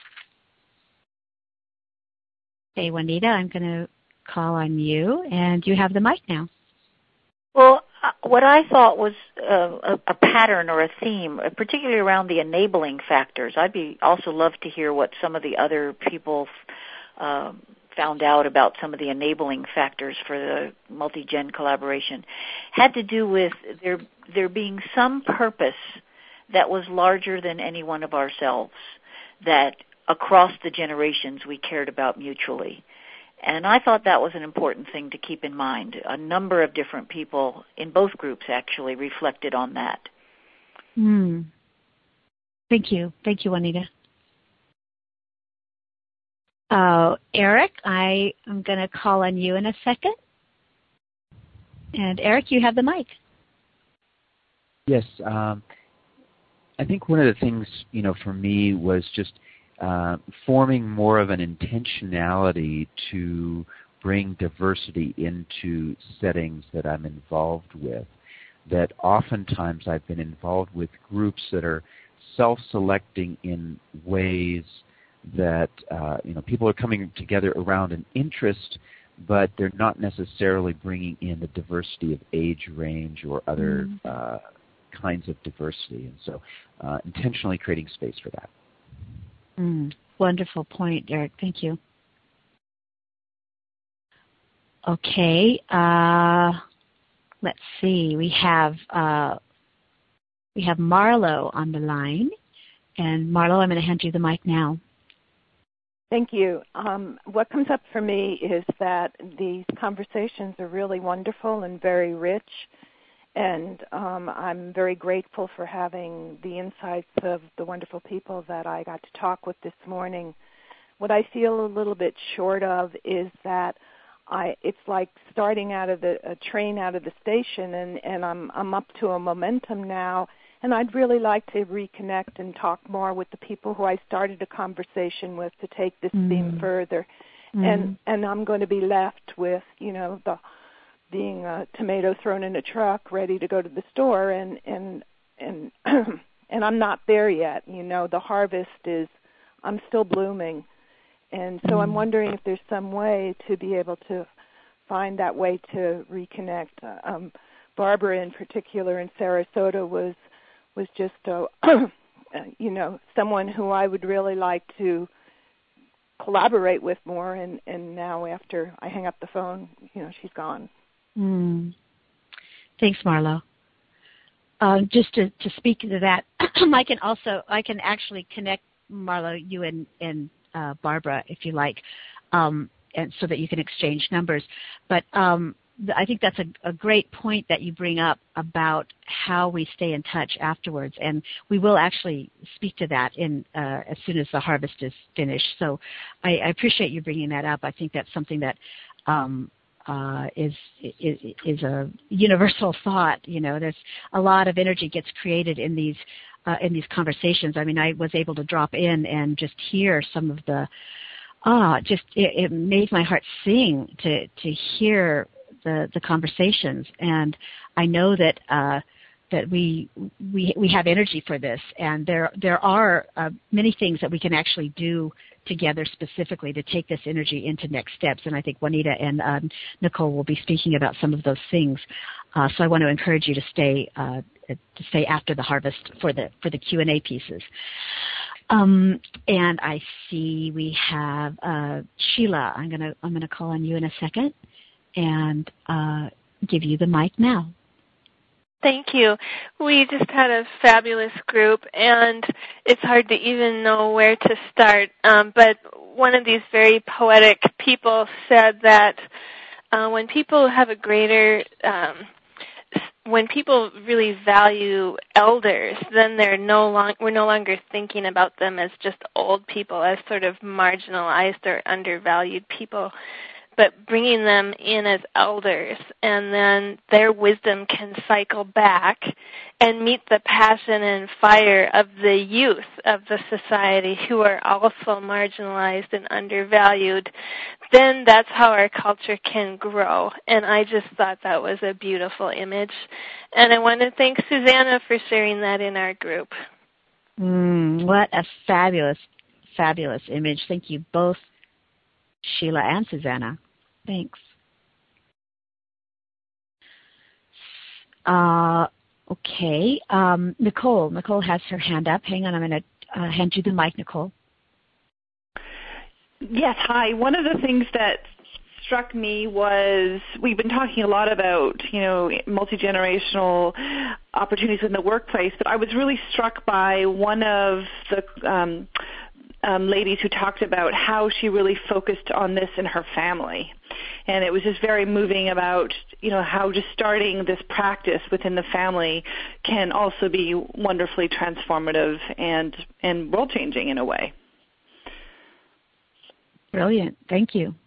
Okay, Juanita, I'm going to call on you, and you have the mic now. Well, uh, what I thought was uh, a, a pattern or a theme, uh, particularly around the enabling factors. I'd be also love to hear what some of the other people uh, found out about some of the enabling factors for the multi-gen collaboration. Had to do with there there being some purpose that was larger than any one of ourselves, that across the generations we cared about mutually. And I thought that was an important thing to keep in mind. A number of different people in both groups actually reflected on that. Mm. Thank you. Thank you, Juanita. Uh, Eric, I am going to call on you in a second. And Eric, you have the mic. Yes. Um, I think one of the things, you know, for me was just Uh, forming more of an intentionality to bring diversity into settings that I'm involved with. That oftentimes I've been involved with groups that are self-selecting in ways that uh, you know people are coming together around an interest, but they're not necessarily bringing in the diversity of age range or other mm. uh, kinds of diversity, and so uh, intentionally creating space for that. Mm, wonderful point, Eric. Thank you. Okay. Uh, let's see. We have uh, we have Marlo on the line, and Marlo, I'm going to hand you the mic now. Thank you. Um, what comes up for me is that these conversations are really wonderful and very rich. And um, I'm very grateful for having the insights of the wonderful people that I got to talk with this morning. What I feel a little bit short of is that I it's like starting out of the a train out of the station, and, and I'm I'm up to a momentum now, and I'd really like to reconnect and talk more with the people who I started a conversation with to take this mm. theme further. Mm. And and I'm going to be left with, you know, the being a tomato thrown in a truck, ready to go to the store, and and and and I'm not there yet. You know, the harvest is, I'm still blooming, and so I'm wondering if there's some way to be able to find that way to reconnect. Um, Barbara, in particular, in Sarasota, was was just a, you know, someone who I would really like to collaborate with more, and and now after I hang up the phone, you know, she's gone. Mm. Thanks, Marlo. Uh, just to, to speak to that, I can also I can actually connect, Marlo, you and, and uh, Barbara, if you like, um, and so that you can exchange numbers. But um, th- I think that's a, a great point that you bring up about how we stay in touch afterwards, and we will actually speak to that in uh, as soon as the harvest is finished. So I, I appreciate you bringing that up. I think that's something that um, Uh, is, is is a universal thought. You know, there's a lot of energy gets created in these uh, in these conversations. I mean, I was able to drop in and just hear some of the ah, just it, it made my heart sing to to hear the the conversations, and I know that uh, that we we we have energy for this, and there there are uh, many things that we can actually do together specifically to take this energy into next steps. And I think Juanita and um, Nicole will be speaking about some of those things. Uh, so I want to encourage you to stay uh, to stay after the harvest for the for the Q and A pieces. Um, and I see we have uh, Sheila. I'm gonna I'm gonna call on you in a second and uh, give you the mic now. Thank you. We just had a fabulous group, and it's hard to even know where to start. Um, but one of these very poetic people said that uh, when people have a greater, um, when people really value elders, then they're no long, we're no longer thinking about them as just old people, as sort of marginalized or undervalued people, but bringing them in as elders, and then their wisdom can cycle back and meet the passion and fire of the youth of the society who are also marginalized and undervalued. Then that's how our culture can grow. And I just thought that was a beautiful image. And I want to thank Susanna for sharing that in our group. Mm, what a fabulous, fabulous image. Thank you both, Sheila and Susanna. Thanks. Uh, okay. Um, Nicole. Nicole has her hand up. Hang on. I'm going to uh, hand you the mic, Nicole. Yes, hi. One of the things that struck me was we've been talking a lot about, you know, multi-generational opportunities in the workplace, but I was really struck by one of the um, um, ladies who talked about how she really focused on this in her family. And it was just very moving about, you know, how just starting this practice within the family can also be wonderfully transformative and, and world-changing in a way. Brilliant. Thank you.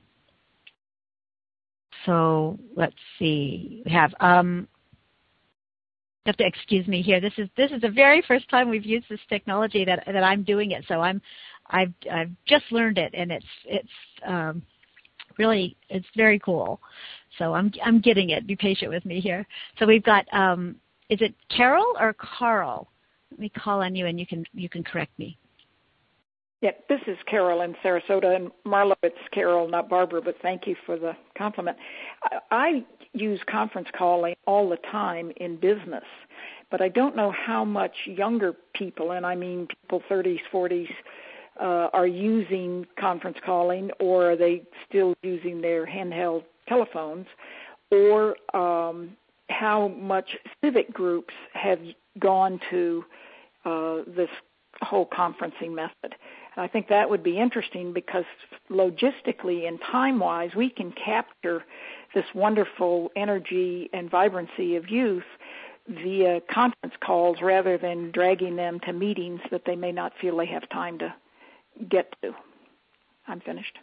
So let's see. We have, um, you have to excuse me here. This is this is the very first time we've used this technology that that I'm doing it. So I'm I've I've just learned it, and it's it's um, really it's very cool. So I'm I'm getting it. Be patient with me here. So we've got um, is it Carol or Carl? Let me call on you, and you can you can correct me. Yeah, this is Carol in Sarasota, and Marlo, it's Carol, not Barbara, but thank you for the compliment. I, I use conference calling all the time in business, but I don't know how much younger people, and I mean people thirties, forties, uh, are using conference calling, or are they still using their handheld telephones, or um, how much civic groups have gone to uh, this whole conferencing method. I think that would be interesting because logistically and time-wise, we can capture this wonderful energy and vibrancy of youth via conference calls rather than dragging them to meetings that they may not feel they have time to get to. I'm finished.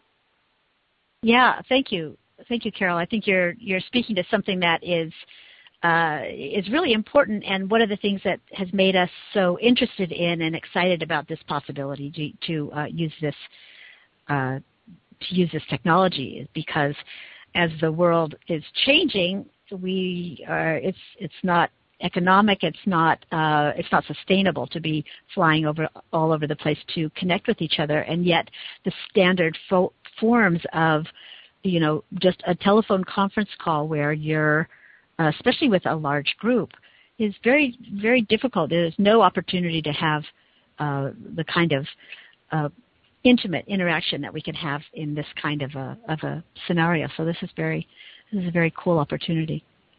Yeah, thank you. Thank you, Carol. I think you're you're speaking to something that is Uh, is really important, and one of the things that has made us so interested in and excited about this possibility to, to uh, use this uh, to use this technology is because as the world is changing, we are it's it's not economic, it's not uh, it's not sustainable to be flying over all over the place to connect with each other, and yet the standard fo- forms of you know just a telephone conference call where you're Uh, especially with a large group, is very, very difficult. There's no opportunity to have uh, the kind of uh, intimate interaction that we can have in this kind of a of a scenario. So this is very, this is a very cool opportunity.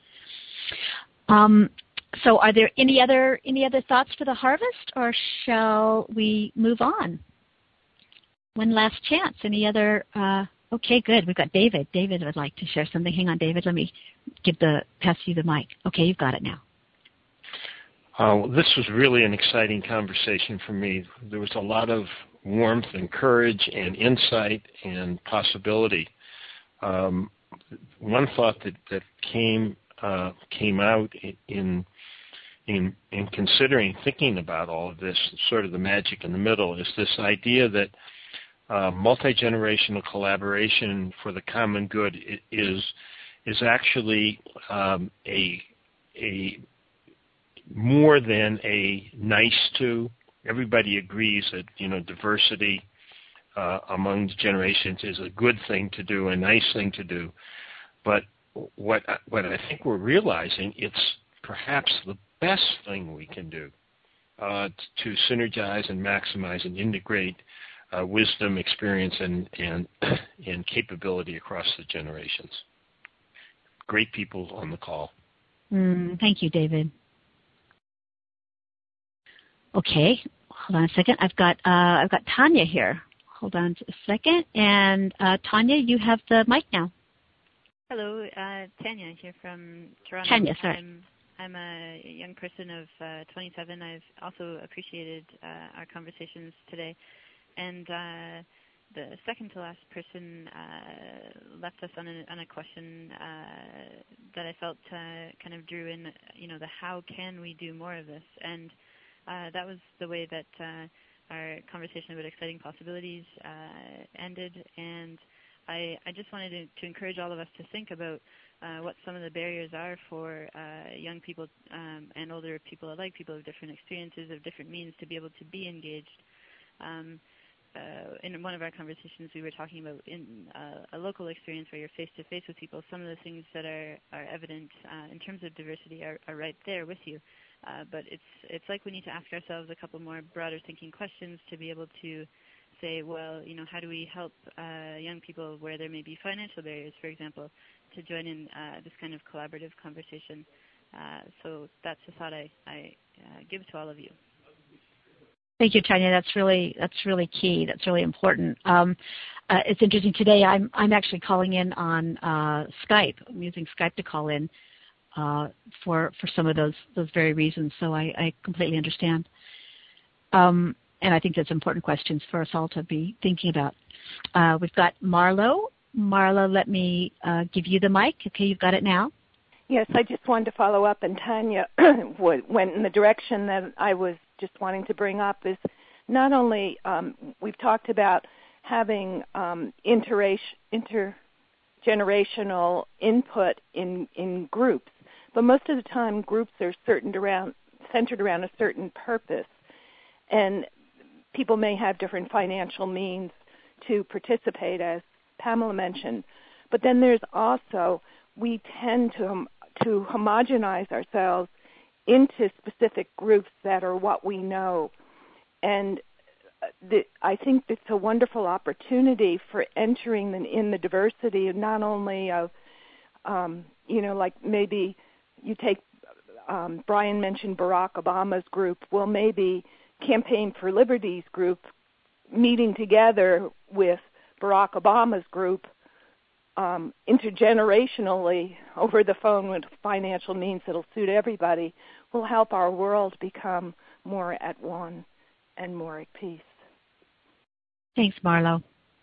Um, so, are there any other any other thoughts for the harvest, or shall we move on? One last chance. Any other? Uh, Okay, good. We've got David. David would like to share something. Hang on, David. Let me give the pass you the mic. Okay, you've got it now. Uh, well, this was really an exciting conversation for me. There was a lot of warmth and courage and insight and possibility. Um, one thought that that came uh, came out in in in considering thinking about all of this, sort of the magic in the middle, is this idea that Uh, multi-generational collaboration for the common good is is actually um, a a more than a nice to. Everybody agrees that you know diversity uh, among the generations is a good thing to do, a nice thing to do. But what what I think we're realizing, it's perhaps the best thing we can do uh, to synergize and maximize and integrate Uh, wisdom, experience, and, and and capability across the generations. Great people on the call. Mm, thank you, David. Okay, hold on a second. I've got uh, I've got Tanya here. Hold on a second. And uh, Tanya, you have the mic now. Hello, uh, Tanya here from Toronto. Tanya, sorry. I'm, I'm a young person of uh, twenty-seven. I've also appreciated uh, our conversations today. And uh, the second to last person uh, left us on a, on a question uh, that I felt uh, kind of drew in, you know, the how can we do more of this? And uh, that was the way that uh, our conversation about exciting possibilities uh, ended. And I, I just wanted to, to encourage all of us to think about uh, what some of the barriers are for uh, young people um, and older people alike, people of different experiences, of different means, to be able to be engaged. Um, uh, in one of our conversations, we were talking about in uh, a local experience where you're face-to-face with people. Some of the things that are, are evident uh, in terms of diversity are, are right there with you. Uh, but it's it's like we need to ask ourselves a couple more broader thinking questions to be able to say, well, you know, how do we help uh, young people where there may be financial barriers, for example, to join in uh, this kind of collaborative conversation. Uh, so that's a thought I, I uh, give to all of you. Thank you, Tanya. That's really that's really key. That's really important. Um, uh, it's interesting today. I'm I'm actually calling in on uh, Skype. I'm using Skype to call in uh, for for some of those those very reasons. So I, I completely understand. Um, And I think that's important questions for us all to be thinking about. Uh, we've got Marlo. Marlo, let me uh, give you the mic. Okay, you've got it now. Yes, I just wanted to follow up, and Tanya went in the direction that I was just wanting to bring up. Is not only um, we've talked about having um, inter- intergenerational input in, in groups, but most of the time groups are certain around, centered around a certain purpose. And people may have different financial means to participate, as Pamela mentioned. But then there's also, we tend to, um, to homogenize ourselves into specific groups that are what we know. And the, I think it's a wonderful opportunity for entering the, in the diversity of not only of, um, you know, like maybe you take, um, Brian mentioned Barack Obama's group. Well, maybe Campaign for Liberty's group meeting together with Barack Obama's group um, intergenerationally over the phone with financial means that will suit everybody will help our world become more at one and more at peace. Thanks, Marlo.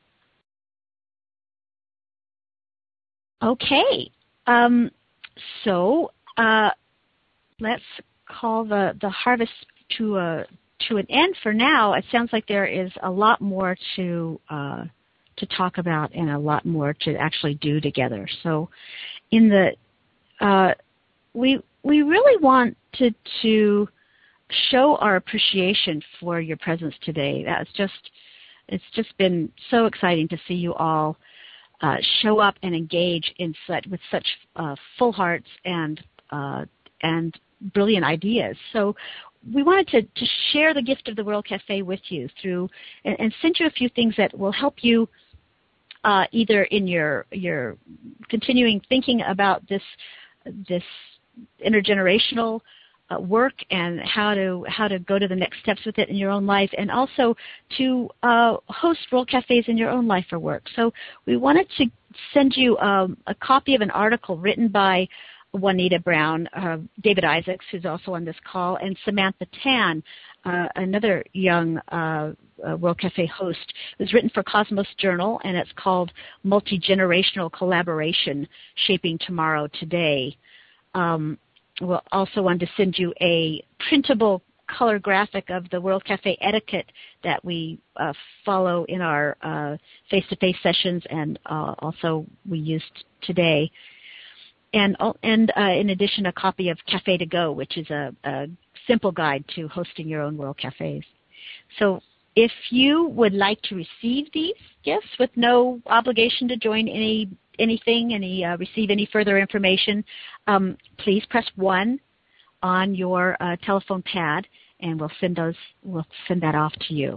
Okay, um, so uh, let's call the, the harvest to a to an end for now. It sounds like there is a lot more to uh, to talk about and a lot more to actually do together. So, in the uh, we we really want to to show our appreciation for your presence today. That's just it's just been so exciting to see you all uh, show up and engage in such with such uh, full hearts and uh, and brilliant ideas. So we wanted to, to share the gift of the World Cafe with you through and, and send you a few things that will help you uh, either in your your continuing thinking about this this intergenerational uh, work and how to how to go to the next steps with it in your own life, and also to uh, host World Cafes in your own life or work. So we wanted to send you um, a copy of an article written by Juanita Brown, uh, David Isaacs, who's also on this call, and Samantha Tan, uh, another young uh, uh, World Cafe host. It was written for Cosmos Journal, and it's called Multi-Generational Collaboration, Shaping Tomorrow Today. Um, we'll also want to send you a printable color graphic of the World Cafe etiquette that we uh, follow in our uh, face-to-face sessions, and uh, also we used today. And, and uh, in addition, a copy of Cafe to Go, which is a, a simple guide to hosting your own World Cafes. So if you would like to receive these gifts with no obligation to join any anything, any uh, receive any further information, um, please press one on your uh, telephone pad, and we'll send those. We'll send that off to you.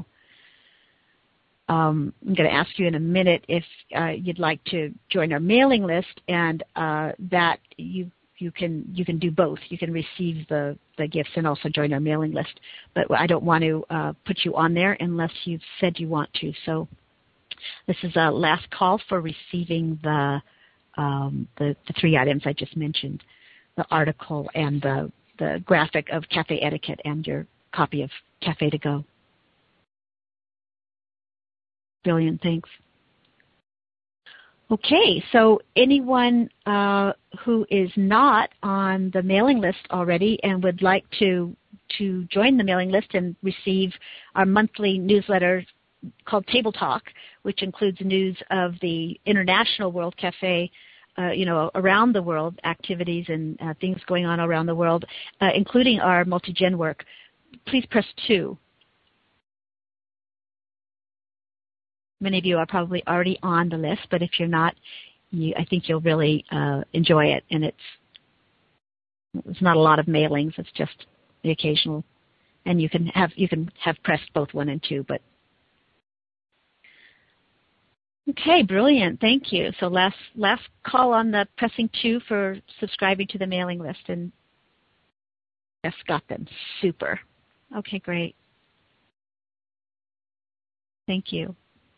Um, I'm going to ask you in a minute if uh, you'd like to join our mailing list, and uh, that you you can you can do both. You can receive the, the gifts and also join our mailing list. But I don't want to uh, put you on there unless you've said you want to. So this is a last call for receiving the um, the, the three items I just mentioned, the article and the, the graphic of Cafe Etiquette and your copy of Cafe to Go. Brilliant, thanks. Okay, so anyone uh, who is not on the mailing list already and would like to to join the mailing list and receive our monthly newsletter called Table Talk, which includes news of the International World Cafe, uh, you know, around the world, activities and uh, things going on around the world, uh, including our multi-gen work, please press two. Many of you are probably already on the list, but if you're not, you, I think you'll really uh, enjoy it. And it's it's not a lot of mailings; it's just the occasional. And you can have you can have pressed both one and two. But okay, brilliant, thank you. So last last call on the pressing two for subscribing to the mailing list, and Jess got them. Super. Okay, great. Thank you.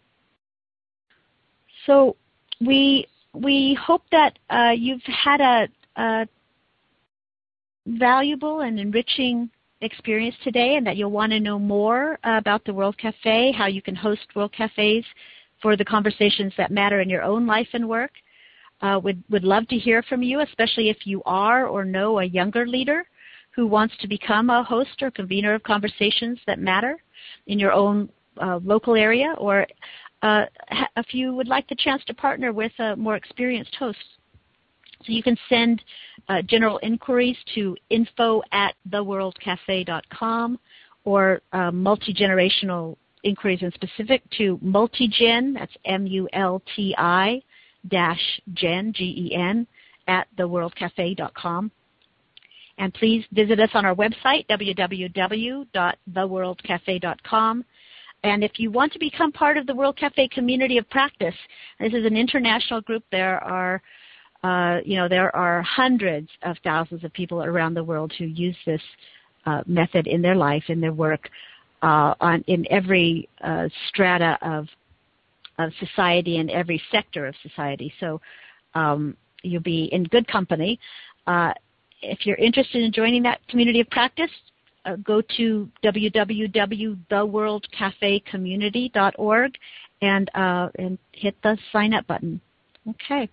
So we we hope that uh, you've had a, a valuable and enriching experience today, and that you'll want to know more about the World Cafe, how you can host World Cafes for the conversations that matter in your own life and work. Uh, would would love to hear from you, especially if you are or know a younger leader who wants to become a host or convener of conversations that matter in your own uh, local area, or Uh, if you would like the chance to partner with a more experienced host. So you can send uh, general inquiries to info at the world cafe dot com, or uh, multi-generational inquiries in specific to multigen, that's M U L T I dash gen, G E N, at the world cafe dot com. And please visit us on our website, w w w dot the world cafe dot com. And if you want to become part of the World Cafe community of practice, this is an international group. There are, uh, you know, there are hundreds of thousands of people around the world who use this uh, method in their life, in their work, uh, on in every uh, strata of of society and every sector of society. So um, you'll be in good company. Uh, if you're interested in joining that community of practice, Uh, go to w w w dot the world cafe community dot org and uh, and hit the sign up button. Okay.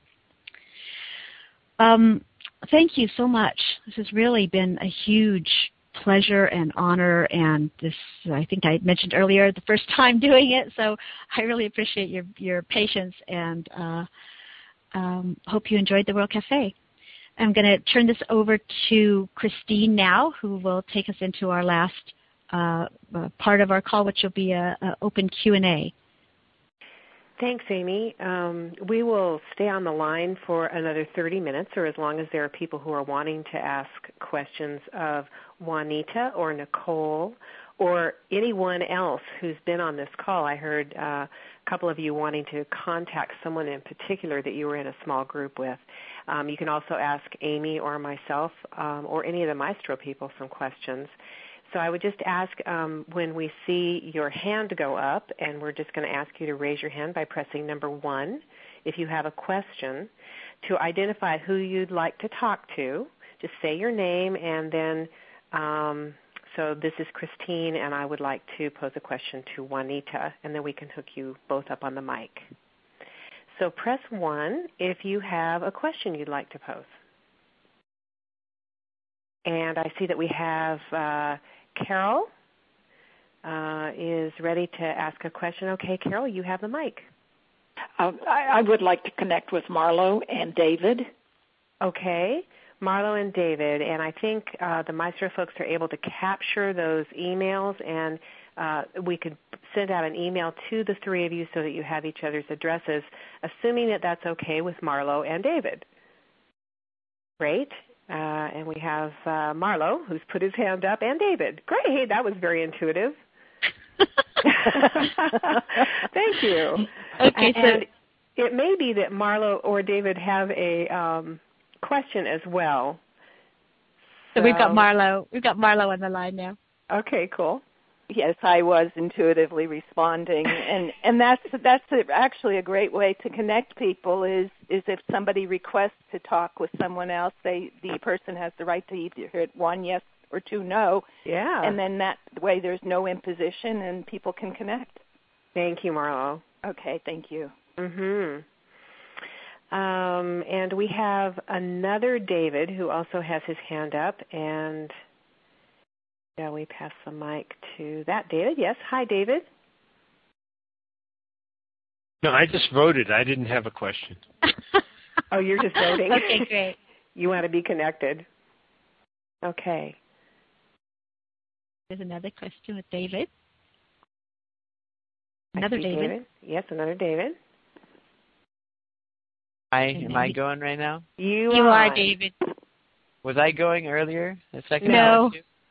Um, thank you so much. This has really been a huge pleasure and honor, and this, I think I mentioned earlier, the first time doing it, so I really appreciate your, your patience, and uh, um, hope you enjoyed the World Cafe. I'm going to turn this over to Christine now, who will take us into our last uh, uh, part of our call, which will be an open Q and A. Thanks, Amy. Um, we will stay on the line for another thirty minutes, or as long as there are people who are wanting to ask questions of Juanita or Nicole or anyone else who's been on this call. I heard uh, a couple of you wanting to contact someone in particular that you were in a small group with. Um, you can also ask Amy or myself um, or any of the Maestro people some questions. So I would just ask um, when we see your hand go up, and we're just going to ask you to raise your hand by pressing number one if you have a question, to identify who you'd like to talk to. Just say your name, and then, um, so this is Christine, and I would like to pose a question to Juanita, and then we can hook you both up on the mic. So press one if you have a question you'd like to pose. And I see that we have uh, Carol uh, is ready to ask a question. Okay, Carol, you have the mic. Uh, I, I would like to connect with Marlo and David. Okay, Marlo and David. And I think uh, the Maestro folks are able to capture those emails, and uh, we could send out an email to the three of you so that you have each other's addresses, assuming that that's okay with Marlo and David. Great. Uh, and we have uh, Marlo, who's put his hand up, and David. Great. Hey, that was very intuitive. Thank you. Okay, so and it may be that Marlo or David have a um, question as well. So, so we've got Marlo. We've got Marlo on the line now. Okay, cool. Yes, I was intuitively responding, and and that's that's a, actually a great way to connect people. Is is if somebody requests to talk with someone else, they the person has the right to either hit one yes or two no. Yeah. And then that way, there's no imposition, and people can connect. Thank you, Marlo. Okay, thank you. Mhm. Um, and we have another David who also has his hand up, and. Yeah, we pass the mic to that David. Yes. Hi, David. No, I just voted. I didn't have a question. Oh, you're just voting? Okay, great. You want to be connected. Okay. There's another question with David. Another David. David. Yes, another David. Hi, am I going right now? You, you are. are, David. Was I going earlier? The second no.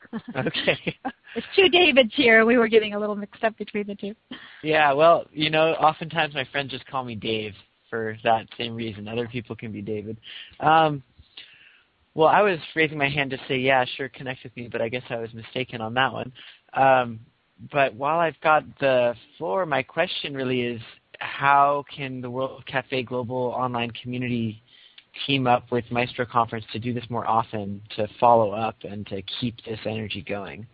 Okay. There's two Davids here. We were getting a little mixed up between the two. Yeah, well, you know, oftentimes my friends just call me Dave for that same reason. Other people can be David. Um, well, I was raising my hand to say, yeah, sure, connect with me, but I guess I was mistaken on that one. Um, but while I've got the floor, my question really is, how can the World Cafe Global Online Community team up with Maestro Conference to do this more often, to follow up and to keep this energy going?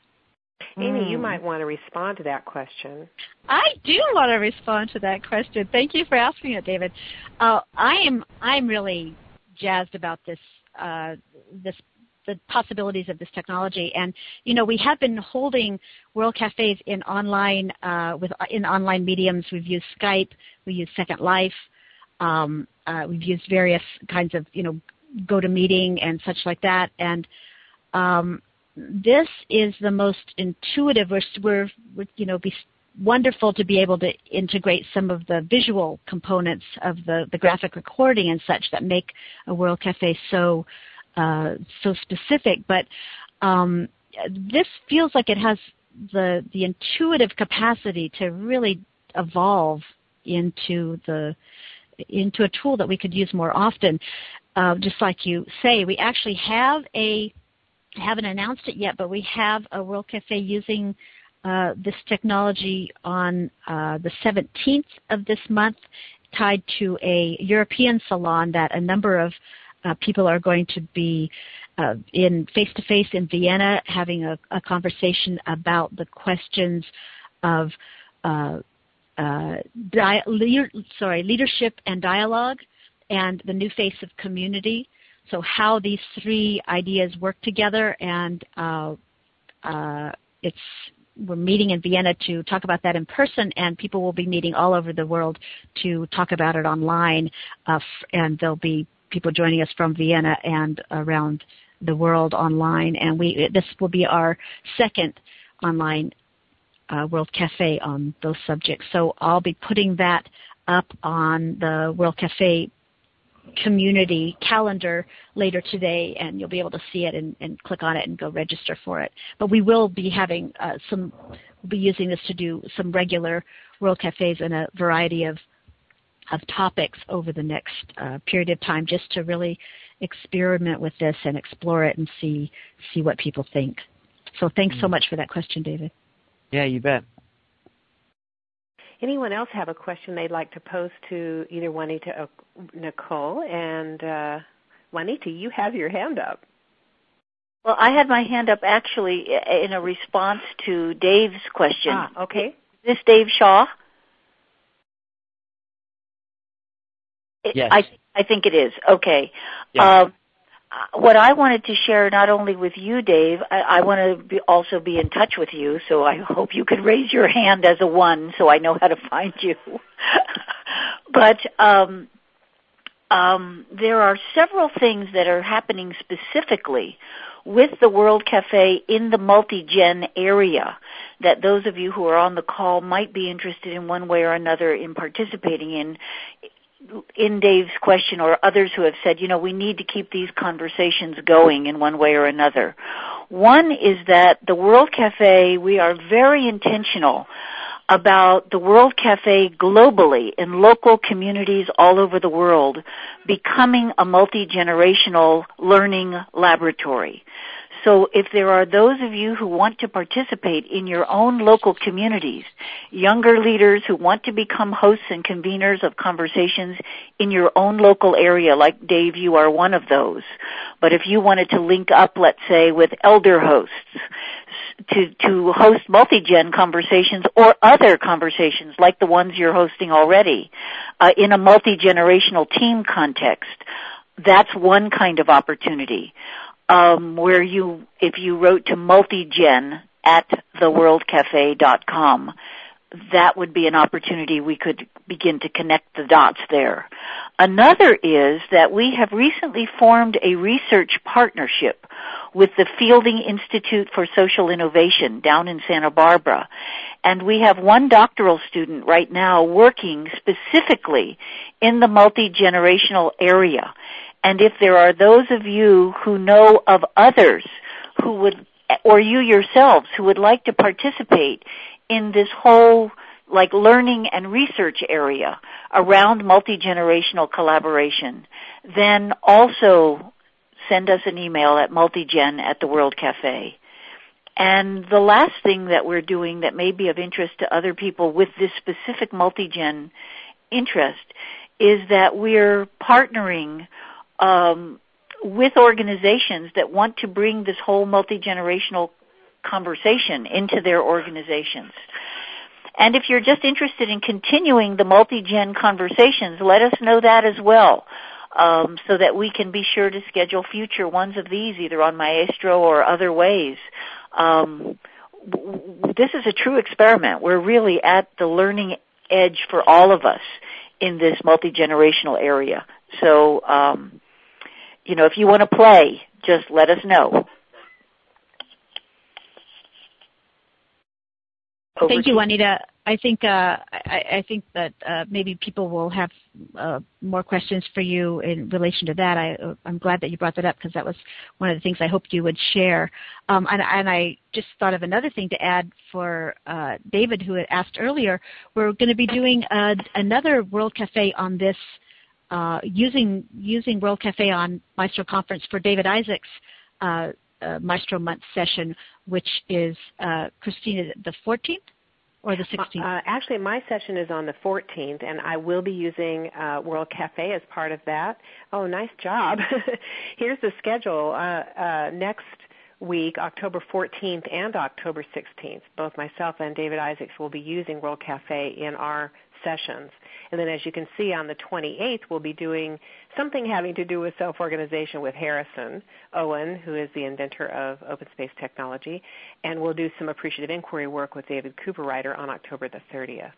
Amy, mm. you might want to respond to that question. I do want to respond to that question. Thank you for asking it, David. Uh, I am I'm really jazzed about this uh, this the possibilities of this technology. And you know, we have been holding World Cafes in online uh, with in online mediums. We've used Skype, we use Second Life. Um, uh, we've used various kinds of, you know, GoToMeeting and such like that. And um, this is the most intuitive. We're, we're, we're, you know, be wonderful to be able to integrate some of the visual components of the, the graphic recording and such that make a World Cafe so uh, so specific. But um, this feels like it has the the intuitive capacity to really evolve into the into a tool that we could use more often. Uh, just like you say, we actually have a, haven't announced it yet, but we have a World Cafe using uh, this technology on uh, the seventeenth of this month, tied to a European salon that a number of uh, people are going to be uh, in face-to-face in Vienna, having a, a conversation about the questions of uh, Uh, di- le- sorry, leadership and dialogue, and the new face of community. So how these three ideas work together, and uh, uh, it's we're meeting in Vienna to talk about that in person, and people will be meeting all over the world to talk about it online, uh, f- and there'll be people joining us from Vienna and around the world online. And we this will be our second online Uh, World Cafe on those subjects. So I'll be putting that up on the World Cafe community calendar later today, and you'll be able to see it and, and click on it and go register for it. But we will be having uh, some, we'll be using this to do some regular World Cafes in a variety of of topics over the next uh, period of time, just to really experiment with this and explore it and see see what people think. So thanks mm-hmm. so much for that question, David. Yeah, you bet. Anyone else have a question they'd like to pose to either Juanita or Nicole? And uh, Juanita, you have your hand up. Well, I had my hand up actually in a response to Dave's question. Ah, okay. Is this Dave Shaw? Yes. I, I think it is. Okay. Yes. Um, what I wanted to share, not only with you, Dave, I, I want to be, also be in touch with you, so I hope you could raise your hand as a one so I know how to find you. But um, um, there are several things that are happening specifically with the World Cafe in the multi-gen area that those of you who are on the call might be interested in one way or another in participating in. In Dave's question, or others who have said, you know, we need to keep these conversations going in one way or another. One is that the World Cafe, we are very intentional about the World Cafe globally in local communities all over the world becoming a multi-generational learning laboratory. So if there are those of you who want to participate in your own local communities, younger leaders who want to become hosts and conveners of conversations in your own local area, like Dave, you are one of those. But if you wanted to link up, let's say, with elder hosts to, to host multi-gen conversations or other conversations like the ones you're hosting already uh, in a multi-generational team context, that's one kind of opportunity. Um, where you, if you wrote to multigen at the world cafe dot com, that would be an opportunity we could begin to connect the dots there. Another is that we have recently formed a research partnership with the Fielding Institute for Social Innovation down in Santa Barbara. And we have one doctoral student right now working specifically in the multi-generational area. And if there are those of you who know of others who would, or you yourselves who would like to participate in this whole like learning and research area around multi-generational collaboration, then also send us an email at multigen at the World Cafe. And the last thing that we're doing that may be of interest to other people with this specific multi-gen interest is that we're partnering Um, with organizations that want to bring this whole multi-generational conversation into their organizations. And if you're just interested in continuing the multi-gen conversations, let us know that as well, um, so that we can be sure to schedule future ones of these, either on Maestro or other ways. Um, w- this is a true experiment. We're really at the learning edge for all of us in this multi-generational area. So, um, you know, if you want to play, just let us know. Over Thank you, Juanita. I think uh, I, I think that uh, maybe people will have uh, more questions for you in relation to that. I, I'm glad that you brought that up because that was one of the things I hoped you would share. Um, and, and I just thought of another thing to add for uh, David, who had asked earlier. We're going to be doing uh, another World Cafe on this. Uh, using using World Cafe on Maestro Conference for David Isaac's uh, uh, Maestro Month session, which is, uh, Christina, the fourteenth or the sixteenth? Uh, actually, my session is on the fourteenth, and I will be using uh, World Cafe as part of that. Oh, nice job. Here's the schedule. Uh, uh, next week, October fourteenth and October sixteenth, both myself and David Isaacs will be using World Cafe in our sessions. And then as you can see on the twenty-eighth, we'll be doing something having to do with self-organization with Harrison Owen, who is the inventor of open space technology, and we'll do some appreciative inquiry work with David Cooperrider on October the thirtieth.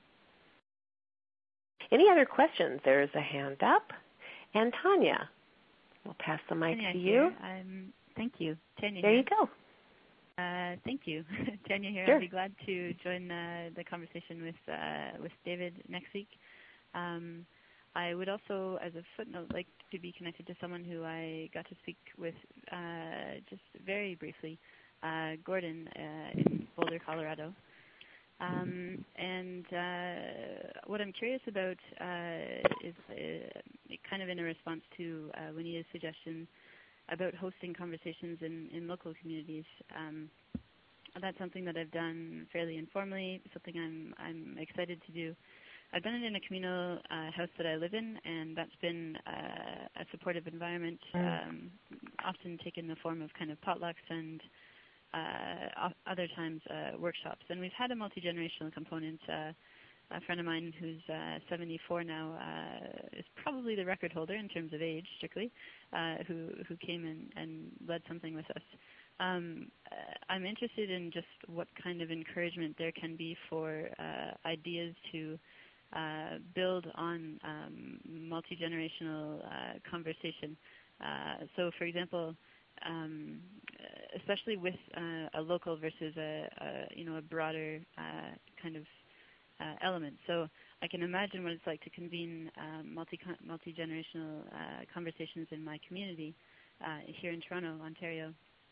Any other questions? There's a hand up. And Tanya, we'll pass the mic Tanya to here. you. Um, thank you. Tanya there here. you go. Uh, thank you. Tanya here. Sure. I'll be glad to join uh, the conversation with uh, with David next week. Um, I would also, as a footnote, like to be connected to someone who I got to speak with uh, just very briefly, uh, Gordon uh, in Boulder, Colorado. Um, and uh, what I'm curious about uh, is uh, kind of in a response to uh, Juanita's suggestion about hosting conversations in, in local communities. Um, that's something that I've done fairly informally, something I'm, I'm excited to do. I've done it in a communal uh, house that I live in, and that's been uh, a supportive environment, um, often taken the form of kind of potlucks and uh, other times uh, workshops. And we've had a multi-generational component. Uh, a friend of mine who's uh, seventy-four now uh, is probably the record holder in terms of age, strictly, uh, who, who came in and led something with us. Um, uh, I'm interested in just what kind of encouragement there can be for uh, ideas to uh, build on um, multi-generational uh, conversation. Uh, so, for example, um, especially with uh, a local versus a, a you know a broader uh, kind of uh, element. So I can imagine what it's like to convene um, multi multi-generational uh, conversations in my community uh, here in Toronto, Ontario.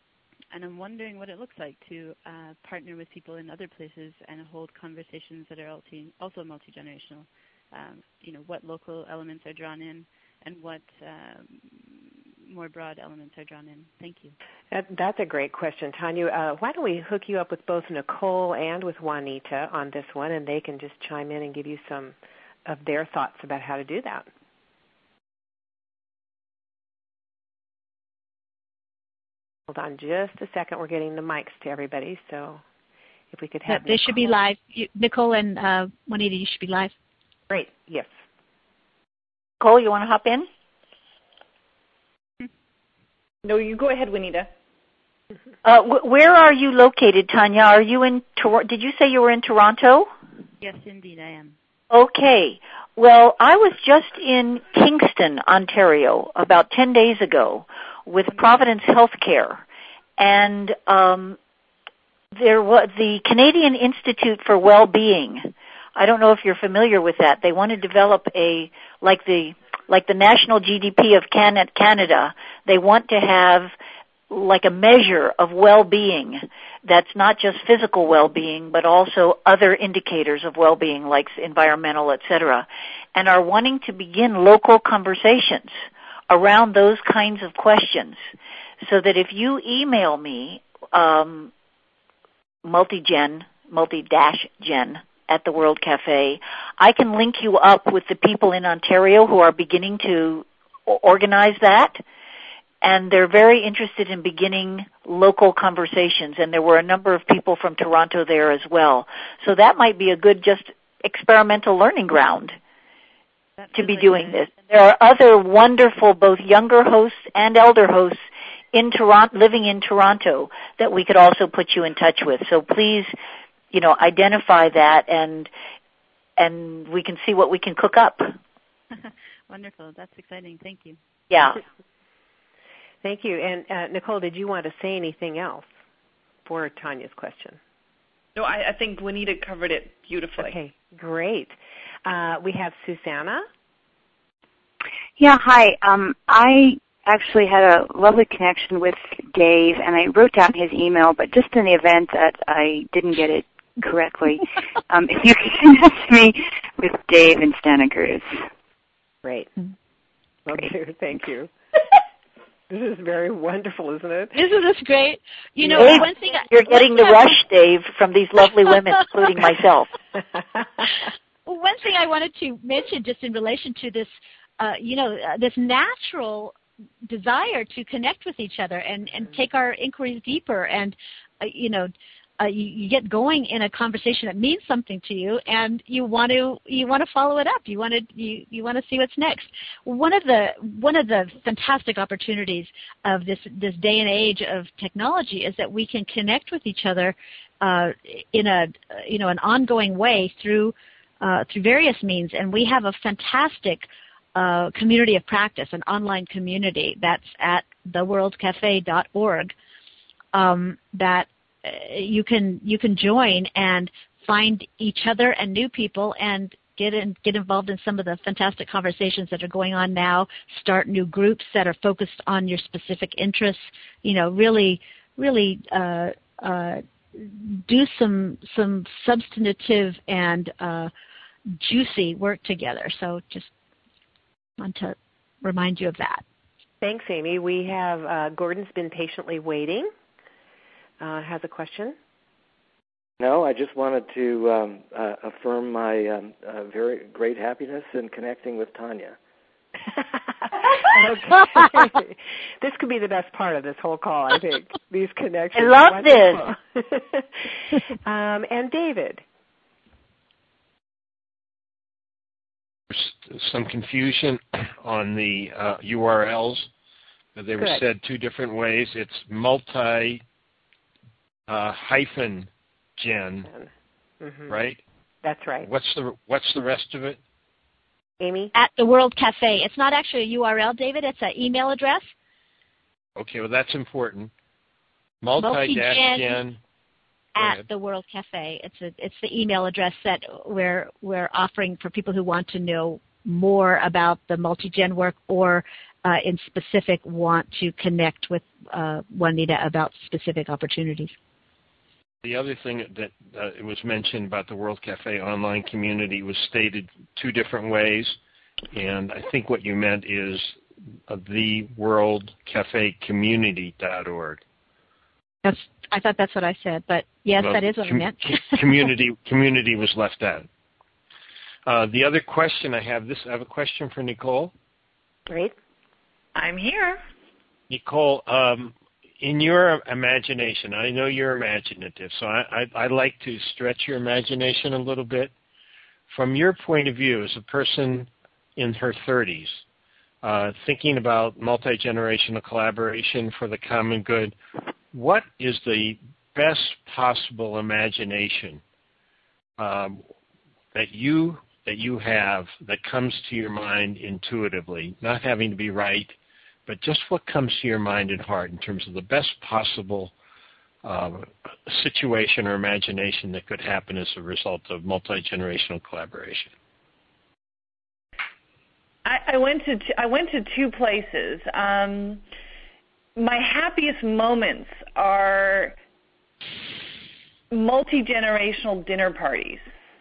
and I'm wondering what it looks like to uh, partner with people in other places and hold conversations that are also multi-generational. Um, you know, what local elements are drawn in and what um, more broad elements are drawn in. Thank you. That, that's a great question, Tanya. Uh, why don't we hook you up with both Nicole and with Juanita on this one, and they can just chime in and give you some of their thoughts about how to do that. Hold on just a second. We're getting the mics to everybody, so if we could have They Nicole. should be live. You, Nicole and uh, Juanita, you should be live. Great, yes. Nicole, you want to hop in? No, you go ahead, Juanita. Uh, wh- where are you located, Tanya? Are you in Toronto? Did you say you were in Toronto? Yes, indeed, I am. Okay. Well, I was just in Kingston, Ontario, about ten days ago with Providence Healthcare, and um, there was the Canadian Institute for Wellbeing. I don't know if you're familiar with that. They want to develop a like the like the national G D P of Canada. They want to have like a measure of well-being that's not just physical well-being, but also other indicators of well-being like environmental, et cetera, and are wanting to begin local conversations around those kinds of questions so that if you email me, um, multigen, multi-gen at the World Cafe, I can link you up with the people in Ontario who are beginning to organize that. And they're very interested in beginning local conversations, and there were a number of people from Toronto there as well. So that might be a good just experimental learning ground to be doing this. There are other wonderful, both younger hosts and elder hosts in Toronto, living in Toronto, that we could also put you in touch with. So please, you know, identify that, and and we can see what we can cook up. Wonderful. That's exciting. Thank you. Yeah. Thank you. And uh, Nicole, did you want to say anything else for Tanya's question? No, I, I think Juanita covered it beautifully. Okay, great. Uh, we have Susanna. Yeah, hi. Um, I actually had a lovely connection with Dave, and I wrote down his email, but just in the event that I didn't get it correctly, um, if you could connect me with Dave in Santa Cruz. Great. Okay, thank you. This is very wonderful, isn't it? Isn't this great? You know, Dave, one thing I, you're getting the rush, Dave, from these lovely women, including myself. One thing I wanted to mention, just in relation to this, uh, you know, uh, this natural desire to connect with each other and, and take our inquiries deeper, and uh, you know, uh, you, you get going in a conversation that means something to you, and you want to you want to follow it up. You want to you, you want to see what's next. One of the one of the fantastic opportunities of this this day and age of technology is that we can connect with each other uh, in a you know an ongoing way through uh, through various means, and we have a fantastic uh, community of practice, an online community that's at the world cafe dot org um, that. You can you can join and find each other and new people and get in, get involved in some of the fantastic conversations that are going on now. Start new groups that are focused on your specific interests. You know, really really uh, uh, do some some substantive and uh, juicy work together. So just want to remind you of that. Thanks, Amy. We have uh, Gordon's been patiently waiting. Uh, has a question? No, I just wanted to um, uh, affirm my um, uh, very great happiness in connecting with Tanya. Okay. This could be the best part of this whole call, I think, these connections. I love this. um, and David. There's some confusion on the uh, U R Ls. They were Good. said two different ways. It's multi... Uh, hyphen gen, mm-hmm. right? That's right. What's the What's the rest of it? Amy? At the World Cafe. It's not actually a U R L, David. It's an email address. Okay, well that's important. Multi dash gen at the World Cafe. It's a it's the email address that we're we're offering for people who want to know more about the multi-gen work or uh, in specific want to connect with uh, Juanita about specific opportunities. The other thing that uh, it was mentioned about the World Cafe online community was stated two different ways, and I think what you meant is uh, the world cafe community dot org. That's, I thought that's what I said, but yes, well, that is what com- I meant. community community was left out. Uh, the other question I have this I have a question for Nicole. Great. I'm here. Nicole, um, in your imagination, I know you're imaginative, so I, I, I like to stretch your imagination a little bit. From your point of view as a person in her thirties, uh, thinking about multi-generational collaboration for the common good, what is the best possible imagination um, that you that you have that comes to your mind intuitively, not having to be right, but just what comes to your mind and heart in terms of the best possible uh, situation or imagination that could happen as a result of multi-generational collaboration? I, I went to t- I went to two places. Um, my happiest moments are multi-generational dinner parties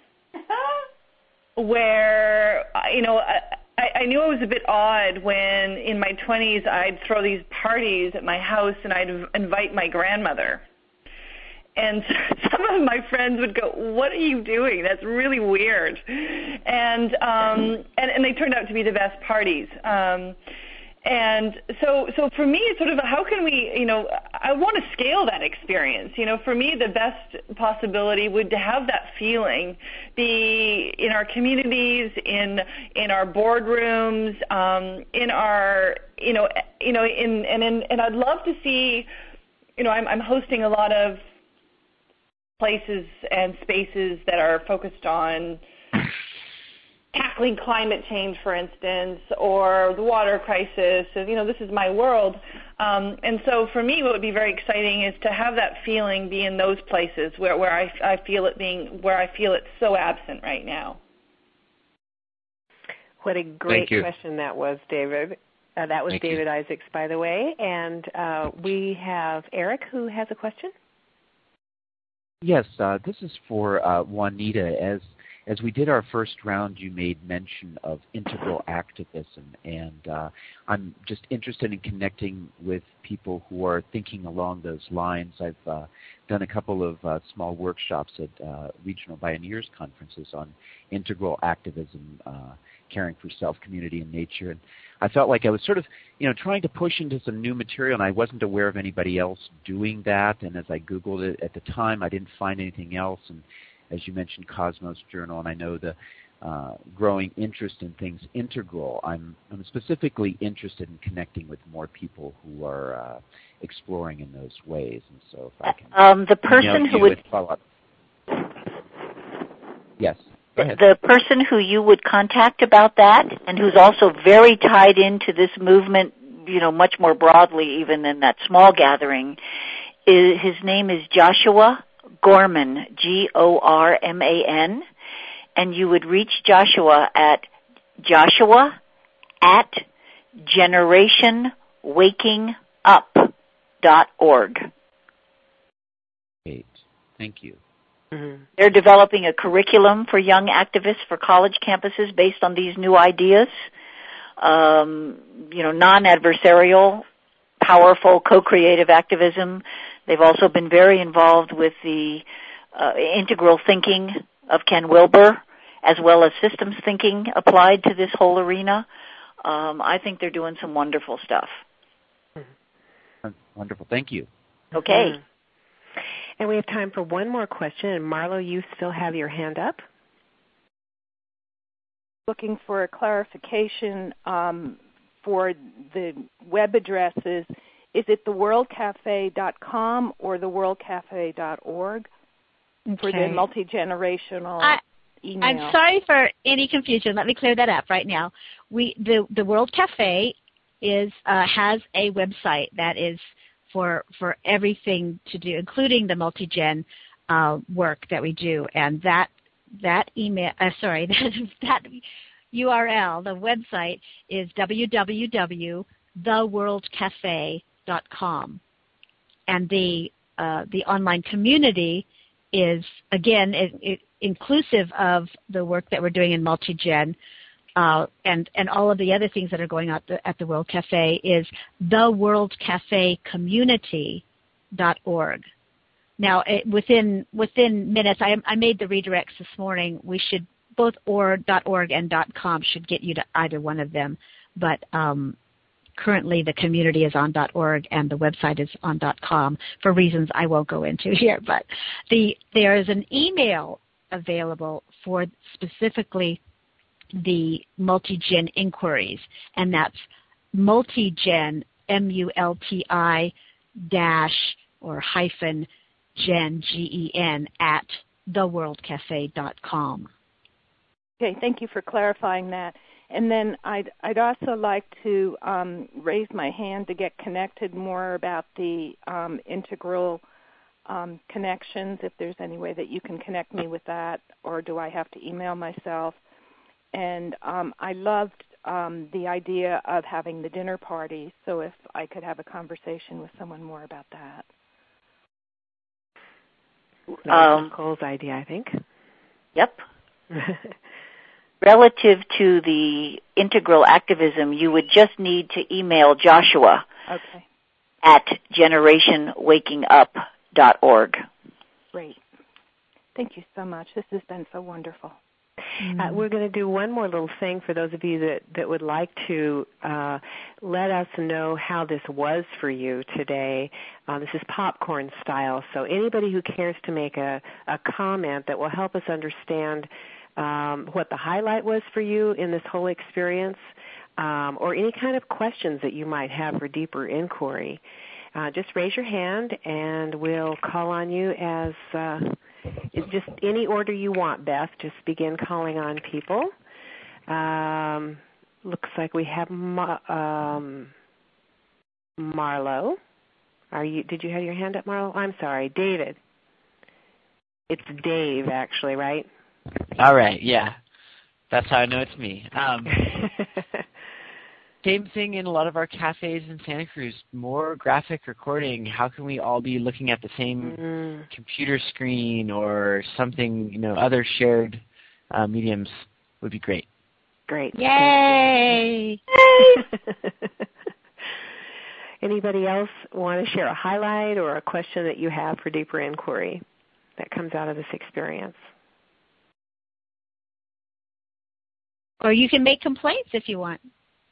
where, you know, I, I knew it was a bit odd when in my twenties I'd throw these parties at my house and I'd invite my grandmother. And some of my friends would go, "What are you doing? That's really weird." And um, and, and they turned out to be the best parties. Um, and so so for me, it's sort of a, how can we, you know, I want to scale that experience. You know, for me, the best possibility would to have that feeling be in our communities, in in our boardrooms, um, in our, you know, you know, in and in, and I'd love to see, you know, I'm, I'm hosting a lot of places and spaces that are focused on tackling climate change, for instance, or the water crisis. And, you know, this is my world. Um, and so for me, what would be very exciting is to have that feeling be in those places where, where I, I feel it being, where I feel it's so absent right now. What a great question that was, David. Uh, that was Thank David you. Isaacs, by the way. And uh, we have Eric, who has a question. Yes, uh, this is for uh, Juanita. As as we did our first round, you made mention of integral activism, and uh, I'm just interested in connecting with people who are thinking along those lines. I've uh, done a couple of uh, small workshops at uh, regional Bioneers conferences on integral activism, uh, caring for self, community, and nature. And I felt like I was sort of, you know, trying to push into some new material, and I wasn't aware of anybody else doing that. And as I Googled it at the time, I didn't find anything else. And as you mentioned, Cosmos Journal, and I know the uh, growing interest in things integral. I'm, I'm specifically interested in connecting with more people who are uh, exploring in those ways. And so, if I can, um, the person who would follow up. Yes. The person who you would contact about that, and who's also very tied into this movement, you know, much more broadly even than that small gathering, is, his name is Joshua Gorman, G O R M A N, and you would reach Joshua at Joshua at generation waking up dot org. Great. Thank you. Mm-hmm. They're developing a curriculum for young activists for college campuses based on these new ideas. Um, you know, non-adversarial, powerful, co-creative activism. They've also been very involved with the uh, integral thinking of Ken Wilber, as well as systems thinking applied to this whole arena. Um, I think they're doing some wonderful stuff. Wonderful. Thank you. Okay. Mm-hmm. And we have time for one more question. And Marlo, you still have your hand up. Looking for a clarification um, for the web addresses. Is it the world cafe dot com or the world cafe dot org okay. for the multi-generational I, email? I'm sorry for any confusion. Let me clear that up right now. We the the World Cafe is uh, has a website that is for for everything to do, including the multi-gen uh, work that we do, and that that email, uh, sorry, that, that U R L, the website is w w w dot the world cafe dot com. And the uh, the online community is, again, it, it, inclusive of the work that we're doing in Multigen uh, and, and all of the other things that are going on at the World Cafe, is the world cafe community dot org. Now, it, within within minutes, I, I made the redirects this morning. We should, both or, .org and .com should get you to either one of them. But um, currently the community is on .org and the website is on .com for reasons I won't go into here. But the there is an email available for specifically the Multigen inquiries, and that's Multigen, M U L T I dash or hyphen Gen, G E N, at the world cafe dot com. Okay, thank you for clarifying that. And then I'd, I'd also like to um, raise my hand to get connected more about the um, integral um, connections, if there's any way that you can connect me with that, or do I have to email myself? And um, I loved um, the idea of having the dinner party, so if I could have a conversation with someone more about that. That was Nicole's idea, I think. Yep. Relative to the integral activism, you would just need to email Joshua okay. at generation waking up dot org. Great. Thank you so much. This has been so wonderful. Uh, we're going to do one more little thing for those of you that, that would like to uh, let us know how this was for you today. Uh, this is popcorn style, so anybody who cares to make a, a comment that will help us understand um, what the highlight was for you in this whole experience, um, or any kind of questions that you might have for deeper inquiry, uh, just raise your hand and we'll call on you as uh, it's just any order you want, Beth. Just begin calling on people. Um, looks like we have Ma- um, Marlo. Are you? Did you have your hand up, Marlo? I'm sorry, David. It's Dave, actually, right? All right, yeah. That's how I know it's me. Um, same thing in a lot of our cafes in Santa Cruz. More graphic recording. How can we all be looking at the same mm. computer screen or something, you know, other shared uh, mediums would be great. Great. Yay! Anybody else want to share a highlight or a question that you have for deeper inquiry that comes out of this experience? Or you can make complaints if you want.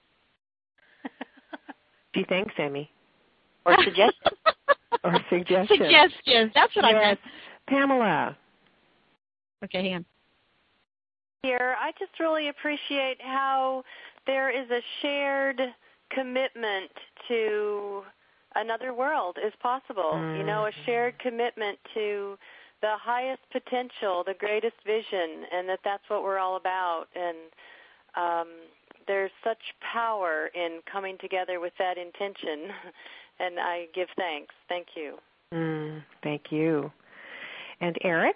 Gee, thanks, Amy. Or suggestions. or suggestions. Suggestions. That's what yes. I meant. Pamela. Okay, hang on. Here, I just really appreciate how there is a shared commitment to another world is possible. Mm. You know, a shared commitment to the highest potential, the greatest vision, and that that's what we're all about. And um, there's such power in coming together with that intention, and I give thanks. Thank you. Mm, thank you. And Eric?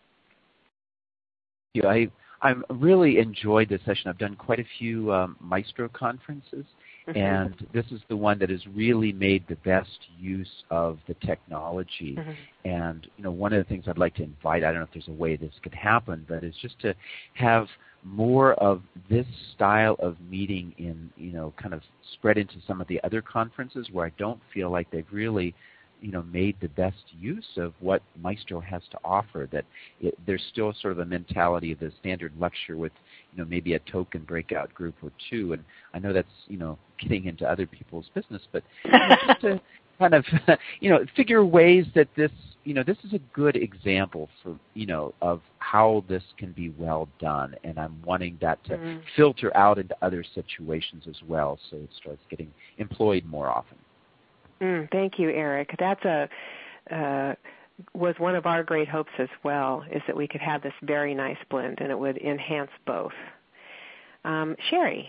Yeah, I I really enjoyed this session. I've done quite a few um, Maestro conferences, mm-hmm. and this is the one that has really made the best use of the technology. Mm-hmm. And you know, one of the things I'd like to invite, I don't know if there's a way this could happen, but is just to have more of this style of meeting in, you know, kind of spread into some of the other conferences where I don't feel like they've really, you know, made the best use of what Maestro has to offer. That it, there's still sort of a mentality of the standard lecture with, you know, maybe a token breakout group or two. And I know that's, you know, getting into other people's business, but you know, just to kind of, you know, figure ways that this, you know, this is a good example for, you know, of how this can be well done. And I'm wanting that to mm. filter out into other situations as well, so it starts getting employed more often. Mm, thank you, Eric. That's a uh, was one of our great hopes as well, is that we could have this very nice blend, and it would enhance both. Um, Sherry?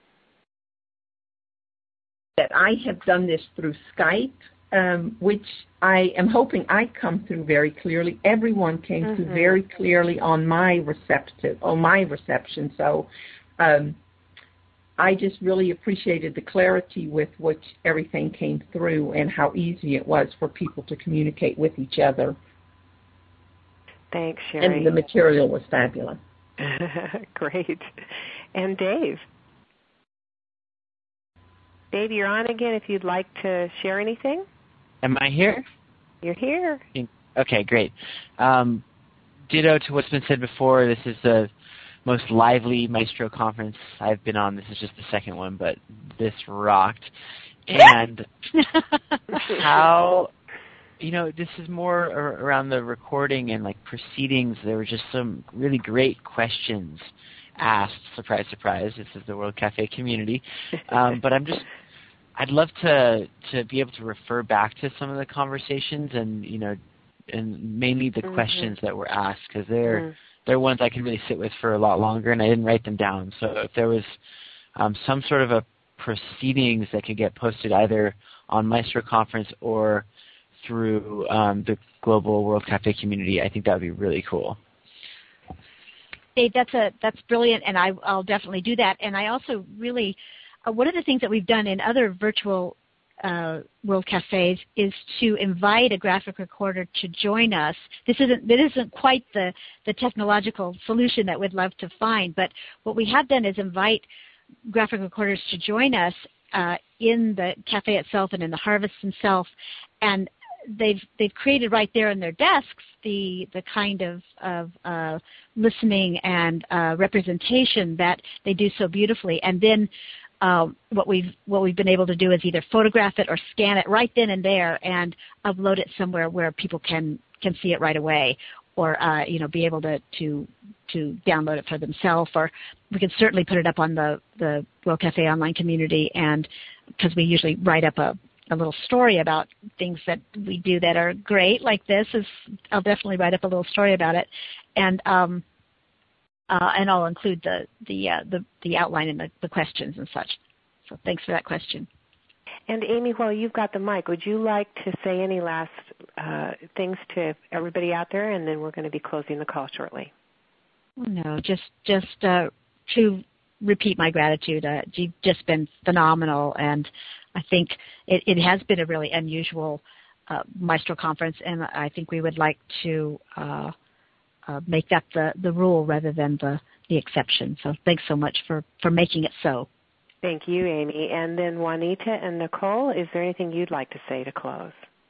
That I have done this through Skype, um, which I am hoping I come through very clearly. Everyone came mm-hmm. through very clearly on my receptive, on my reception. So um, I just really appreciated the clarity with which everything came through and how easy it was for people to communicate with each other. Thanks, Sherry. And the material was fabulous. Great. And Dave? Dave, you're on again if you'd like to share anything. Am I here? You're here. Okay, great. Um, ditto to what's been said before. This is the most lively Maestro conference I've been on. This is just the second one, but this rocked. And how, you know, this is more around the recording and like proceedings. There were just some really great questions asked. Surprise, surprise. This is the World Cafe community. Um, but I'm just, I'd love to to be able to refer back to some of the conversations and, you know, and mainly the mm-hmm. questions that were asked, because they're mm-hmm. they're ones I can really sit with for a lot longer, and I didn't write them down. So if there was um, some sort of a proceedings that could get posted either on Maestro Conference or through um, the global World Cafe community, I think that would be really cool. Dave, that's a that's brilliant, and I, I'll definitely do that. And I also really, uh, one of the things that we've done in other virtual uh, World Cafes is to invite a graphic recorder to join us. This isn't this isn't quite the, the technological solution that we'd love to find, but what we have done is invite graphic recorders to join us uh, in the cafe itself and in the harvest themselves, and they've they've created right there in their desks the the kind of of uh, listening and uh, representation that they do so beautifully. And then um, what we've what we've been able to do is either photograph it or scan it right then and there and upload it somewhere where people can can see it right away, or uh, you know, be able to to to download it for themselves. Or we can certainly put it up on the the World Cafe online community, and because we usually write up a a little story about things that we do that are great, like this is, I'll definitely write up a little story about it, and um, uh, and I'll include the the uh, the, the outline and the, the questions and such. So thanks for that question. And Amy, while you've got the mic, would you like to say any last uh, things to everybody out there, and then we're going to be closing the call shortly? No, just just uh, to repeat my gratitude. Uh, you've just been phenomenal, and I think it, it has been a really unusual uh, Maestro conference, and I think we would like to uh, uh, make that the, the rule rather than the, the exception. So thanks so much for, for making it so. Thank you, Amy. And then Juanita and Nicole, is there anything you'd like to say to close?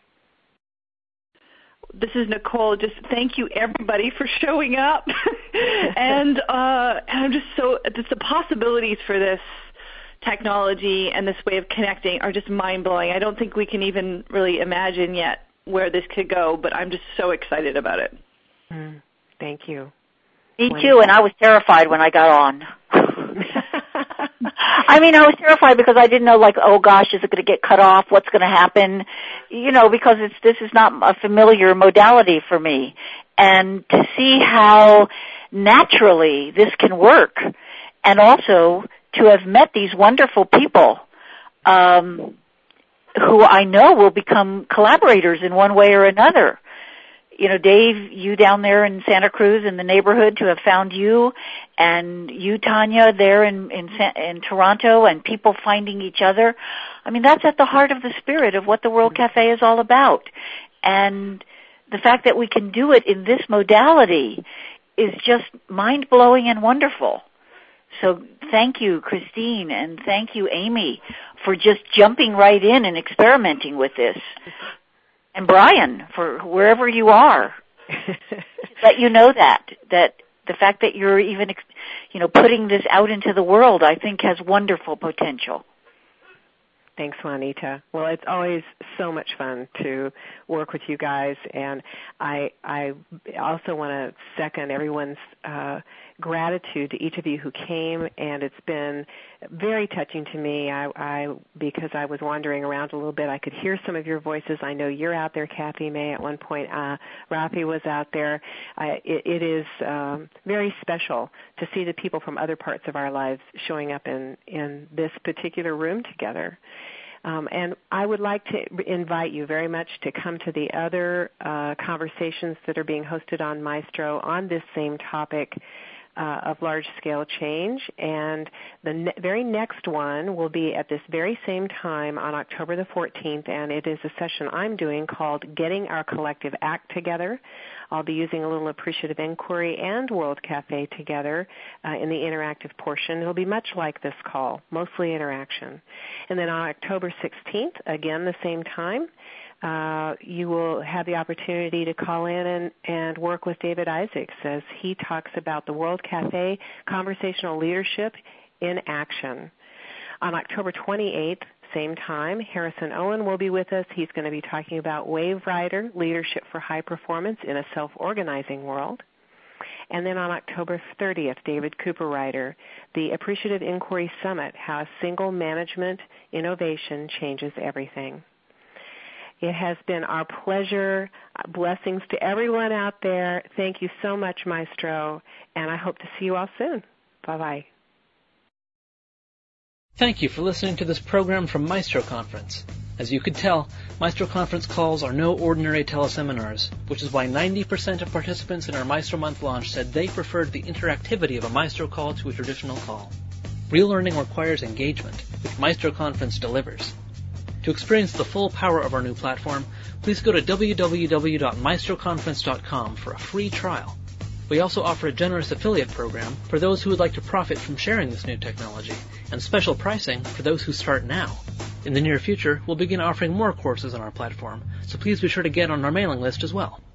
This is Nicole. Just thank you, everybody, for showing up. and, uh, and I'm just so, just the possibilities for this technology and this way of connecting are just mind-blowing. I don't think we can even really imagine yet where this could go, but I'm just so excited about it. Mm, thank you. Me too, and I was terrified when I got on. I mean, I was terrified because I didn't know, like, oh gosh, is it going to get cut off? What's going to happen? You know, because it's this is not a familiar modality for me. And to see how naturally this can work, and also to have met these wonderful people um, who I know will become collaborators in one way or another. You know, Dave, you down there in Santa Cruz in the neighborhood, to have found you, and you, Tanya, there in, in, in Toronto, and people finding each other. I mean, that's at the heart of the spirit of what the World Cafe is all about. And the fact that we can do it in this modality is just mind-blowing and wonderful. So thank you, Christine, and thank you, Amy, for just jumping right in and experimenting with this. And Brian, for wherever you are, let you know that, that the fact that you're even, you know, putting this out into the world, I think has wonderful potential. Thanks, Juanita. Well, it's always so much fun to work with you guys, and I I also want to second everyone's uh, gratitude to each of you who came, and it's been very touching to me. I, I because I was wandering around a little bit, I could hear some of your voices. I know you're out there, Kathy May. At one point, uh, Rafi was out there. I, it, it is um, very special to see the people from other parts of our lives showing up in, in this particular room together. Um, and I would like to invite you very much to come to the other uh, conversations that are being hosted on Maestro on this same topic. uh, of large-scale change. And the ne- very next one will be at this very same time on October the fourteenth, and it is a session I'm doing called Getting Our Collective Act Together. I'll be using a little appreciative inquiry and World Cafe together uh, in the interactive portion. It'll be much like this call, mostly interaction. And then on October sixteenth, again the same time, uh, you will have the opportunity to call in and, and work with David Isaacs as he talks about the World Cafe Conversational Leadership in Action. On October twenty-eighth, same time, Harrison Owen will be with us. He's going to be talking about Wave Rider, Leadership for High Performance in a Self-Organizing World. And then on October thirtieth, David Cooper-Ryder, the Appreciative Inquiry Summit, How Single Management Innovation Changes Everything. It has been our pleasure. Blessings to everyone out there. Thank you so much, Maestro, and I hope to see you all soon. Bye-bye. Thank you for listening to this program from Maestro Conference. As you could tell, Maestro Conference calls are no ordinary teleseminars, which is why ninety percent of participants in our Maestro Month launch said they preferred the interactivity of a Maestro call to a traditional call. Real learning requires engagement, which Maestro Conference delivers. To experience the full power of our new platform, please go to w w w dot maestro conference dot com for a free trial. We also offer a generous affiliate program for those who would like to profit from sharing this new technology, and special pricing for those who start now. In the near future, we'll begin offering more courses on our platform, so please be sure to get on our mailing list as well.